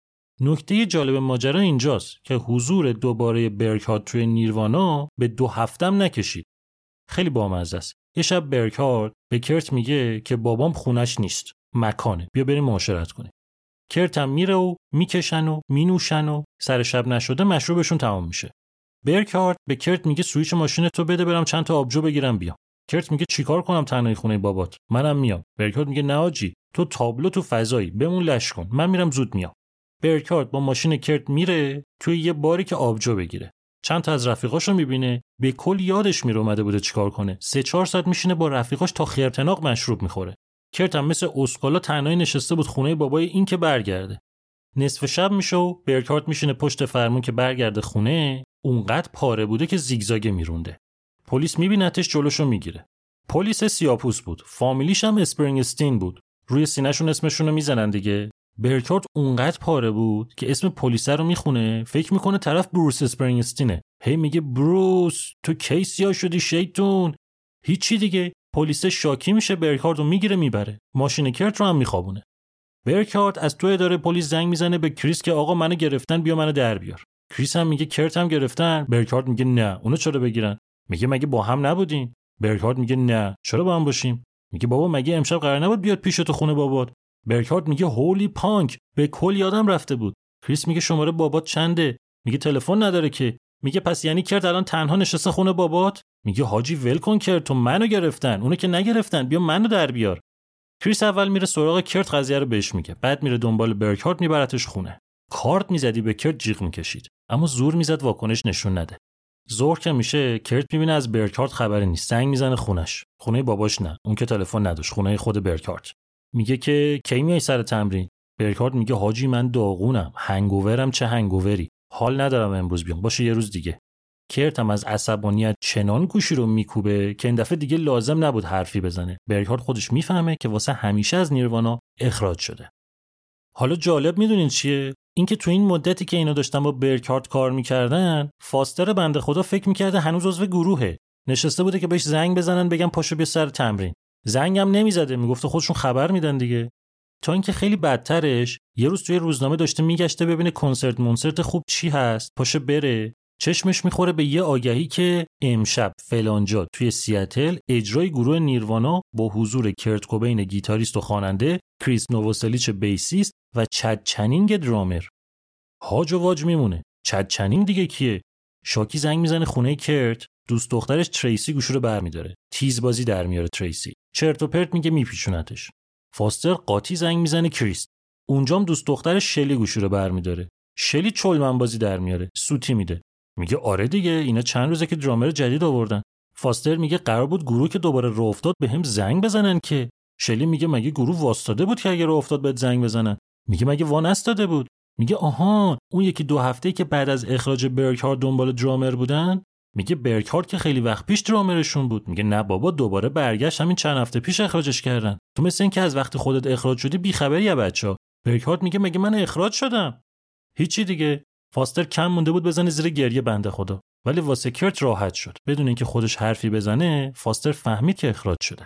نکته جالب ماجرا اینجاست که حضور دوباره برکارد توی نیروانا به دو هفتم نکشید. خیلی بامزه است. یه شب برکارد به کرت میگه که بابام خونش نیست، مکانه، بیا بریم معاشرت کنیم. کرت هم میره و میکشن و مینوشن و سر شب نشده مشروبشون تمام میشه. برکارد به کرت میگه سوئیچ ماشین تو بده برم چند تا آبجو بگیرم بیام. کرت میگه چیکار کنم تنهایی خونه بابات؟ منم میام. برکارد میگه نه آجی، تو تابلو تو فضایی، بمون لش کن، من میرم زود میام. برکارد با ماشین کرت میره توی یه باری که آبجو بگیره. چند تا از رفیقاشو میبینه، به کل یادش میره اومده بوده چیکار کنه. سه چهار ساعت میشینه با رفیقاش تا خیرتناق مشروب میخوره. کرت هم مثل اسکالا تنهایی نشسته بود خونه بابای این که برگرده. نصف شب میشه و برکارد میشینه پشت فرمون که برگرده خونه. اونقدر پاره بوده که زیگزاگ میرونده. پلیس میبینتش جلوشو میگیره. پلیس سیاپوس بود. فامیلیش هم اسپرینگستین بود. روی سینه‌شون اسمشون رو میزنن دیگه. برکارد اونقدر پاره بود که اسم پلیس رو میخونه، فکر میکنه طرف بروس اسپرینگستینه. هی میگه بروس تو کی سیاه شدی شیطون؟ هیچی دیگه. پلیس شاکی میشه، برکارد رو میگیره میبره. ماشین کرت رو هم میخوابونه. برکارد از تو اداره پلیس زنگ میزنه به کریس که آقا منو گرفتن، بیا منو در بیار. کریس هم میگه کرت هم گرفتن. برکارد میگه نه، اونو چرا بگیرن؟ میگه مگه با هم نبودین؟ برکارد میگه نه، چرا با هم باشیم؟ میگه بابا مگه امشب قرار نبود بیاد پیش تو خونه بابات؟ برکارد میگه هولی پانک، به کل یادم رفته بود. کریس میگه شماره بابات چنده؟ میگه تلفن نداره که. میگه پس یعنی کرت الان تنها نشسته خونه بابات؟ میگه حاجی ول کن کرت، تو منو گرفتن، اونو که نگرفتن، بیا منو در بیار. کریس اول میره سراغ کرت، قضیه رو بهش میگه. بعد میره دنبال برکارد، میبرتش خونه. کارت میزدی به کرت جیغ میکشید، اما زور میزد واکنش نشون نده. ظهر که میشه کرت میبینه از برکارد خبری نیست. زنگ میزنه خونش. خونه باباش نه، اون که تلفن نداشت، خونه خود برکارد. میگه که کی میای سر تمرین؟ برکارد میگه حاجی من داغونم، هنگوورم، چه هنگووری، حال ندارم امروز بیام، باشه یه روز دیگه. کرت هم از عصبانیت چنان گوشی رو میکوبه که این دفعه دیگه لازم نبود حرفی بزنه. برکارد خودش میفهمه که واسه همیشه از نیروانا اخراج شده. حالا جالب میدونین چیه؟ اینکه تو این مدتی که اینا داشتن با برکارد کار میکردن، فاستر بنده خدا فکر میکرده هنوز عضو گروهه. نشسته بوده که بهش زنگ بزنن بگن پاشو بیا سر تمرین. زنگم نمیزده، میگفته خودشون خبر میدن دیگه. تا اینکه خیلی بدترش، یه روز توی روزنامه داشته میگشته ببینه کنسرت مونسرت خوب چی هست، پاشه بره. چشمش میخوره به یه آگهی که امشب فلانجا توی سیاتل اجرای گروه نیروانا با حضور کرت کوبین گیتاریست و خواننده، کریس نووسلیچ بیسیست و چد چنینگ درامر. هاج و واج میمونه. چد چنینگ دیگه کیه؟ شاکی زنگ میزنه خونه کرت. دوست دخترش تریسی گوشو رو برمی‌داره. تیزبازی در میاره تریسی. چرت و پرت میگه میپیچونتش. فاستر قاطی زنگ میزنه کریس. اونجام دوست دخترش شلی گوشو رو برمی‌داره. شلی چلمن بازی در میاره. سوتی میده. میگه آره دیگه اینا چند روزه که درامر جدید آوردن. فاستر میگه قرار بود گروه که دوباره راه افتاد بهم زنگ بزنن که. شلی میگه مگه گروه واسطاده بود که اگه راه افتاد بهت زنگ بزنن؟ میگه مگه وان استاده بود؟ میگه آها اون یکی دو هفته‌ای که بعد از اخراج برکارد دنبال درامر بودن. میگه برکارد که خیلی وقت پیش درامرشون بود. میگه نه بابا دوباره برگشت، همین چند هفته پیش اخراجش کردن. تو مثل این که از وقتی خودت اخراج شدی بیخبری یا بچا. برکارد میگه مگه من اخراج شدم؟ هیچی دیگه. فاستر کم مونده بود بزنه زیر گریه بنده خدا، ولی واسه کرت راحت شد. بدون اینکه خودش حرفی بزنه فاستر فهمید که اخراج شده.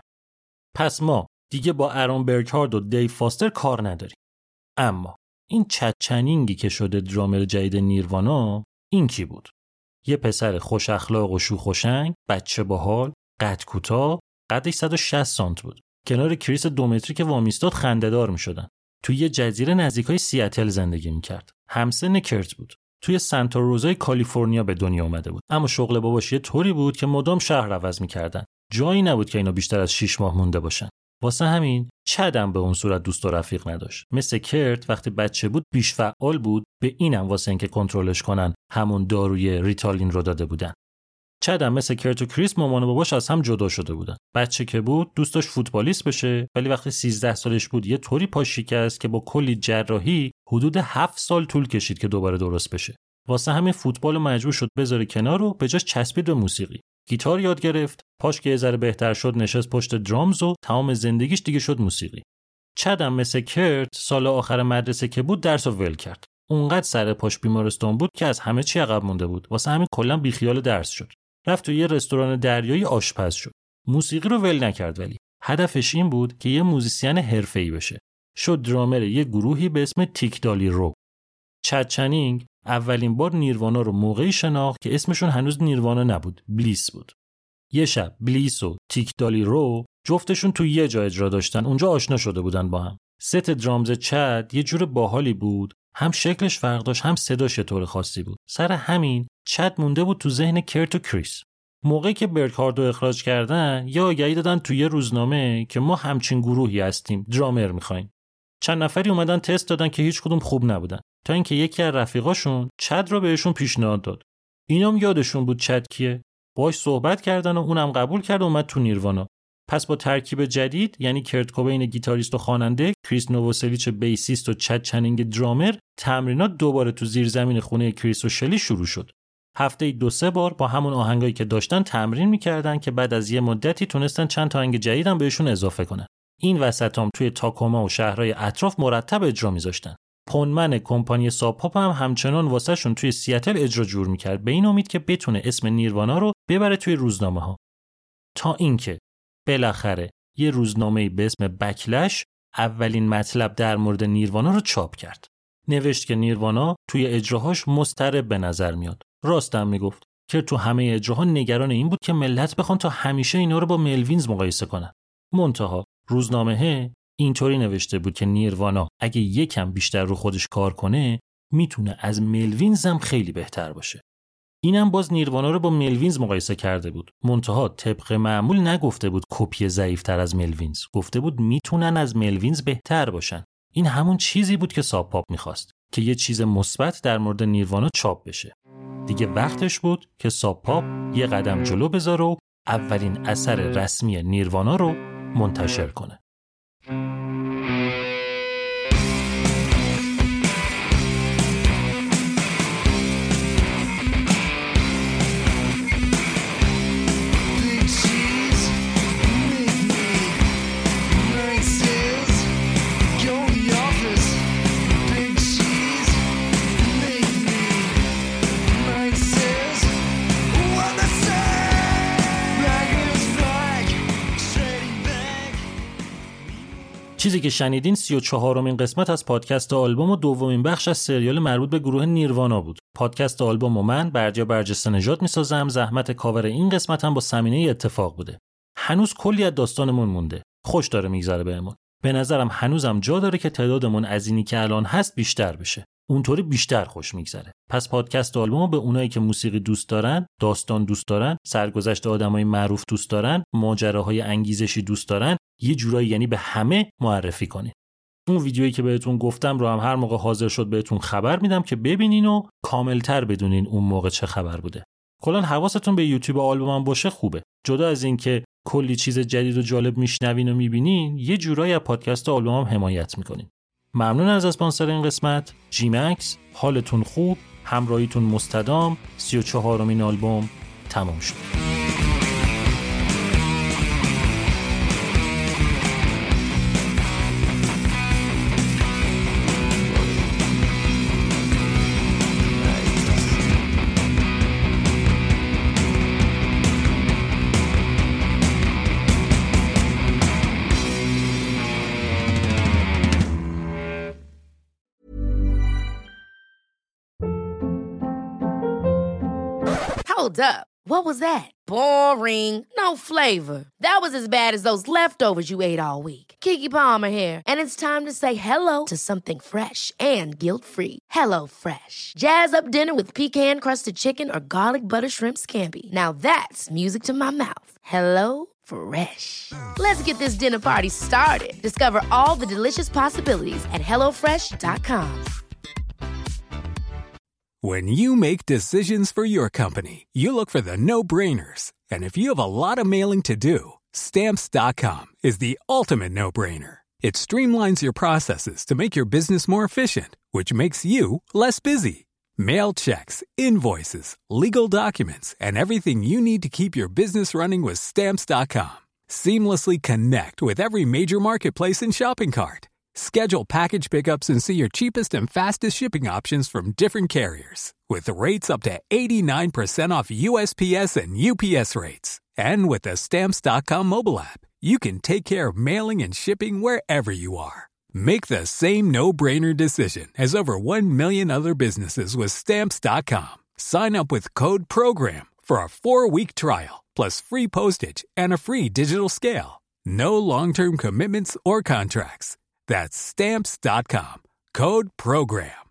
پس ما دیگه با آرون برکارد و دیو فاستر کار نداریم. اما این چد چنینگی که شده درامر جدید نیروانا، این کی بود؟ یه پسر خوش اخلاق و شوخ و شنگ، بچه باحال، قد کوتاه، قدش صد و شصت سانت بود. کنار کریس دو متری که وامیستاد خنده‌دار می‌شدن. توی یه جزیره نزدیکای سیاتل زندگی می‌کرد. همسن کرت بود. توی سانتا روزای کالیفرنیا به دنیا اومده بود. اما شغل باباش یه طوری بود که مدام شهر عوض می‌کردن. جایی نبود که اینا بیشتر از شش ماه مونده باشن. واسه همین چدم به اون صورت دوست و رفیق نداشت. مثل کرت وقتی بچه بود بیش فعال بود، به اینم واسه اینکه کنترلش کنن همون داروی ریتالین رو داده بودن. چدم مثل کرت و کریس مامان و باباش از هم جدا شده بودن. بچه که بود دوست داشت فوتبالیست بشه، ولی وقتی سیزده سالش بود یه طوری پاش شکست که با کلی جراحی حدود هفت سال طول کشید که دوباره درست بشه. واسه همین فوتبال رو مجبور شد بذاره کنار و به جاش چسبید به موسیقی. گیتار یاد گرفت، پاش که یه ذره بهتر شد نشست پشت درامز و تمام زندگیش دیگه شد موسیقی. چدم مثل کرت سال آخر مدرسه که بود درس رو ول کرد. اونقدر سر پاش بیمارستان بود که از همه چی عقب مونده بود. واسه همین کلا بیخیال درس شد. رفت تو یه رستوران دریایی آشپز شد. موسیقی رو ول نکرد، ولی هدفش این بود که یه موزیسین حرفه‌ای بشه. شد درامر یه گروهی به اسم تیک دالی رو. چد چنینگ اولین بار نیروانا رو موقعی شناخت که اسمشون هنوز نیروانا نبود، بلیس بود. یه شب بلیس و تیک دالی رو جفتشون تو یه جا اجرا داشتن، اونجا آشنا شده بودن با هم. ست درامز چد یه جور باحالی بود، هم شکلش فرق داشت هم صداش یه طور خاصی بود. سر همین چد مونده بود تو ذهن کرت و کریس. موقعی که برکاردو اخراج کردن یا آگهی دادن تو یه روزنامه که ما همچین گروهی هستیم، درامر می‌خوایم. چند نفری اومدن تست دادن که هیچ کدوم خوب نبودن، تا اینکه یکی از رفیقاشون چد رو بهشون پیشنهاد داد. اینام یادشون بود چد کیه. باهاش صحبت کردن و اونم قبول کرد و اومد تو نیروانا. پس با ترکیب جدید، یعنی کرت کوبین گیتاریست و خواننده، کریس نووسلیچ بیسیست و چد چنینگ درامر، تمرینات دوباره تو زیرزمین خونه کریس و شلی شروع شد. هفته‌ای دو سه بار با همون آهنگایی که داشتن تمرین می‌کردن که بعد از یه مدتی تونستن چند تا آهنگ جدیدم بهشون اضافه کنن. این وسطام توی تاکوما و شهرهای اطراف مرتب اجرا می‌ذاشتن. پونمن کمپانی ساب پاپ هم همچنان واسهشون توی سیاتل اجرا جور می‌کرد، به این امید که بتونه اسم نیروانا رو ببره توی روزنامه‌ها. تا اینکه بالاخره یه روزنامه‌ای به اسم بکلش اولین مطلب در مورد نیروانا رو چاپ کرد. نوشت که نیروانا توی اجراهاش مضطرب به نظر میاد. راستم میگفت که تو همه اجراها نگران این بود که ملت بخوان تا همیشه اینا رو با ملوینز مقایسه کنن. منتها روزنامه اینطوری نوشته بود که نیروانا اگه یکم بیشتر رو خودش کار کنه میتونه از ملوینز هم خیلی بهتر باشه. اینم باز نیروانا رو با ملوینز مقایسه کرده بود. منتها طبق معمول نگفته بود کپی ضعیف‌تر از ملوینز. گفته بود میتونن از ملوینز بهتر باشن. این همون چیزی بود که ساب پاپ میخواست، که یه چیز مثبت در مورد نیروانا چاپ بشه. دیگه وقتش بود که ساب پاپ یه قدم جلو بذاره و اولین اثر رسمی نیروانا رو منتشر کنه. چیزی که شنیدین سی و چهارمین قسمت از پادکست آلبوم و دومین بخش از سریال مربوط به گروه نیروانا بود. پادکست آلبوم و من بردیا برجسته نژاد میسازم. زحمت کاور این قسمت هم با سمینه اتفاق بوده. هنوز کلی از داستانمون مونده. خوش داره میگذره بهمون. به نظرم هنوزم جا داره که تعدادمون از اینی که الان هست بیشتر بشه. اونطوری بیشتر خوش میگذره. پس پادکست آلبومو به اونایی که موسیقی دوست دارن، داستان دوست دارن، سرگذشت آدمای معروف دوست دارن، ماجراهای انگیزشی دوست دارن، یه جورایی یعنی به همه معرفی کنین. اون ویدیویی که بهتون گفتم رو هم هر موقع حاضر شد بهتون خبر میدم که ببینین و کاملتر بدونین اون موقع چه خبر بوده. کلاً حواستون به یوتیوب آلبومم باشه خوبه. جدا از این که کلی چیز جدید و جالب میشنوین و میبینین، یه جورایی از پادکست آلبومم حمایت میکنین. ممنون از اسپانسر این قسمت، جی مکس. حالتون خوب، همراهیتون مستدام. سی و چهارمین آلبوم تمام شد. Hold up. What was that? Boring. No flavor. That was as bad as those leftovers you ate all week. Keke Palmer here, and it's time to say hello to something fresh and guilt-free. Hello Fresh. Jazz up dinner with pecan-crusted chicken or garlic butter shrimp scampi. Now that's music to my mouth. Hello Fresh. Let's get this dinner party started. Discover all the delicious possibilities at hello fresh dot com. When you make decisions for your company, you look for the no-brainers. And if you have a lot of mailing to do, Stamps dot com is the ultimate no-brainer. It streamlines your processes to make your business more efficient, which makes you less busy. Mail checks, invoices, legal documents, and everything you need to keep your business running with Stamps dot com. Seamlessly connect with every major marketplace and shopping cart. Schedule package pickups and see your cheapest and fastest shipping options from different carriers, with rates up to eighty-nine percent off U S P S and U P S rates. And with the Stamps dot com mobile app, you can take care of mailing and shipping wherever you are. Make the same no-brainer decision as over one million other businesses with Stamps dot com. Sign up with code PROGRAM for a four-week trial, plus free postage and a free digital scale. No long-term commitments or contracts. That's Stamps dot com. Code PROGRAM.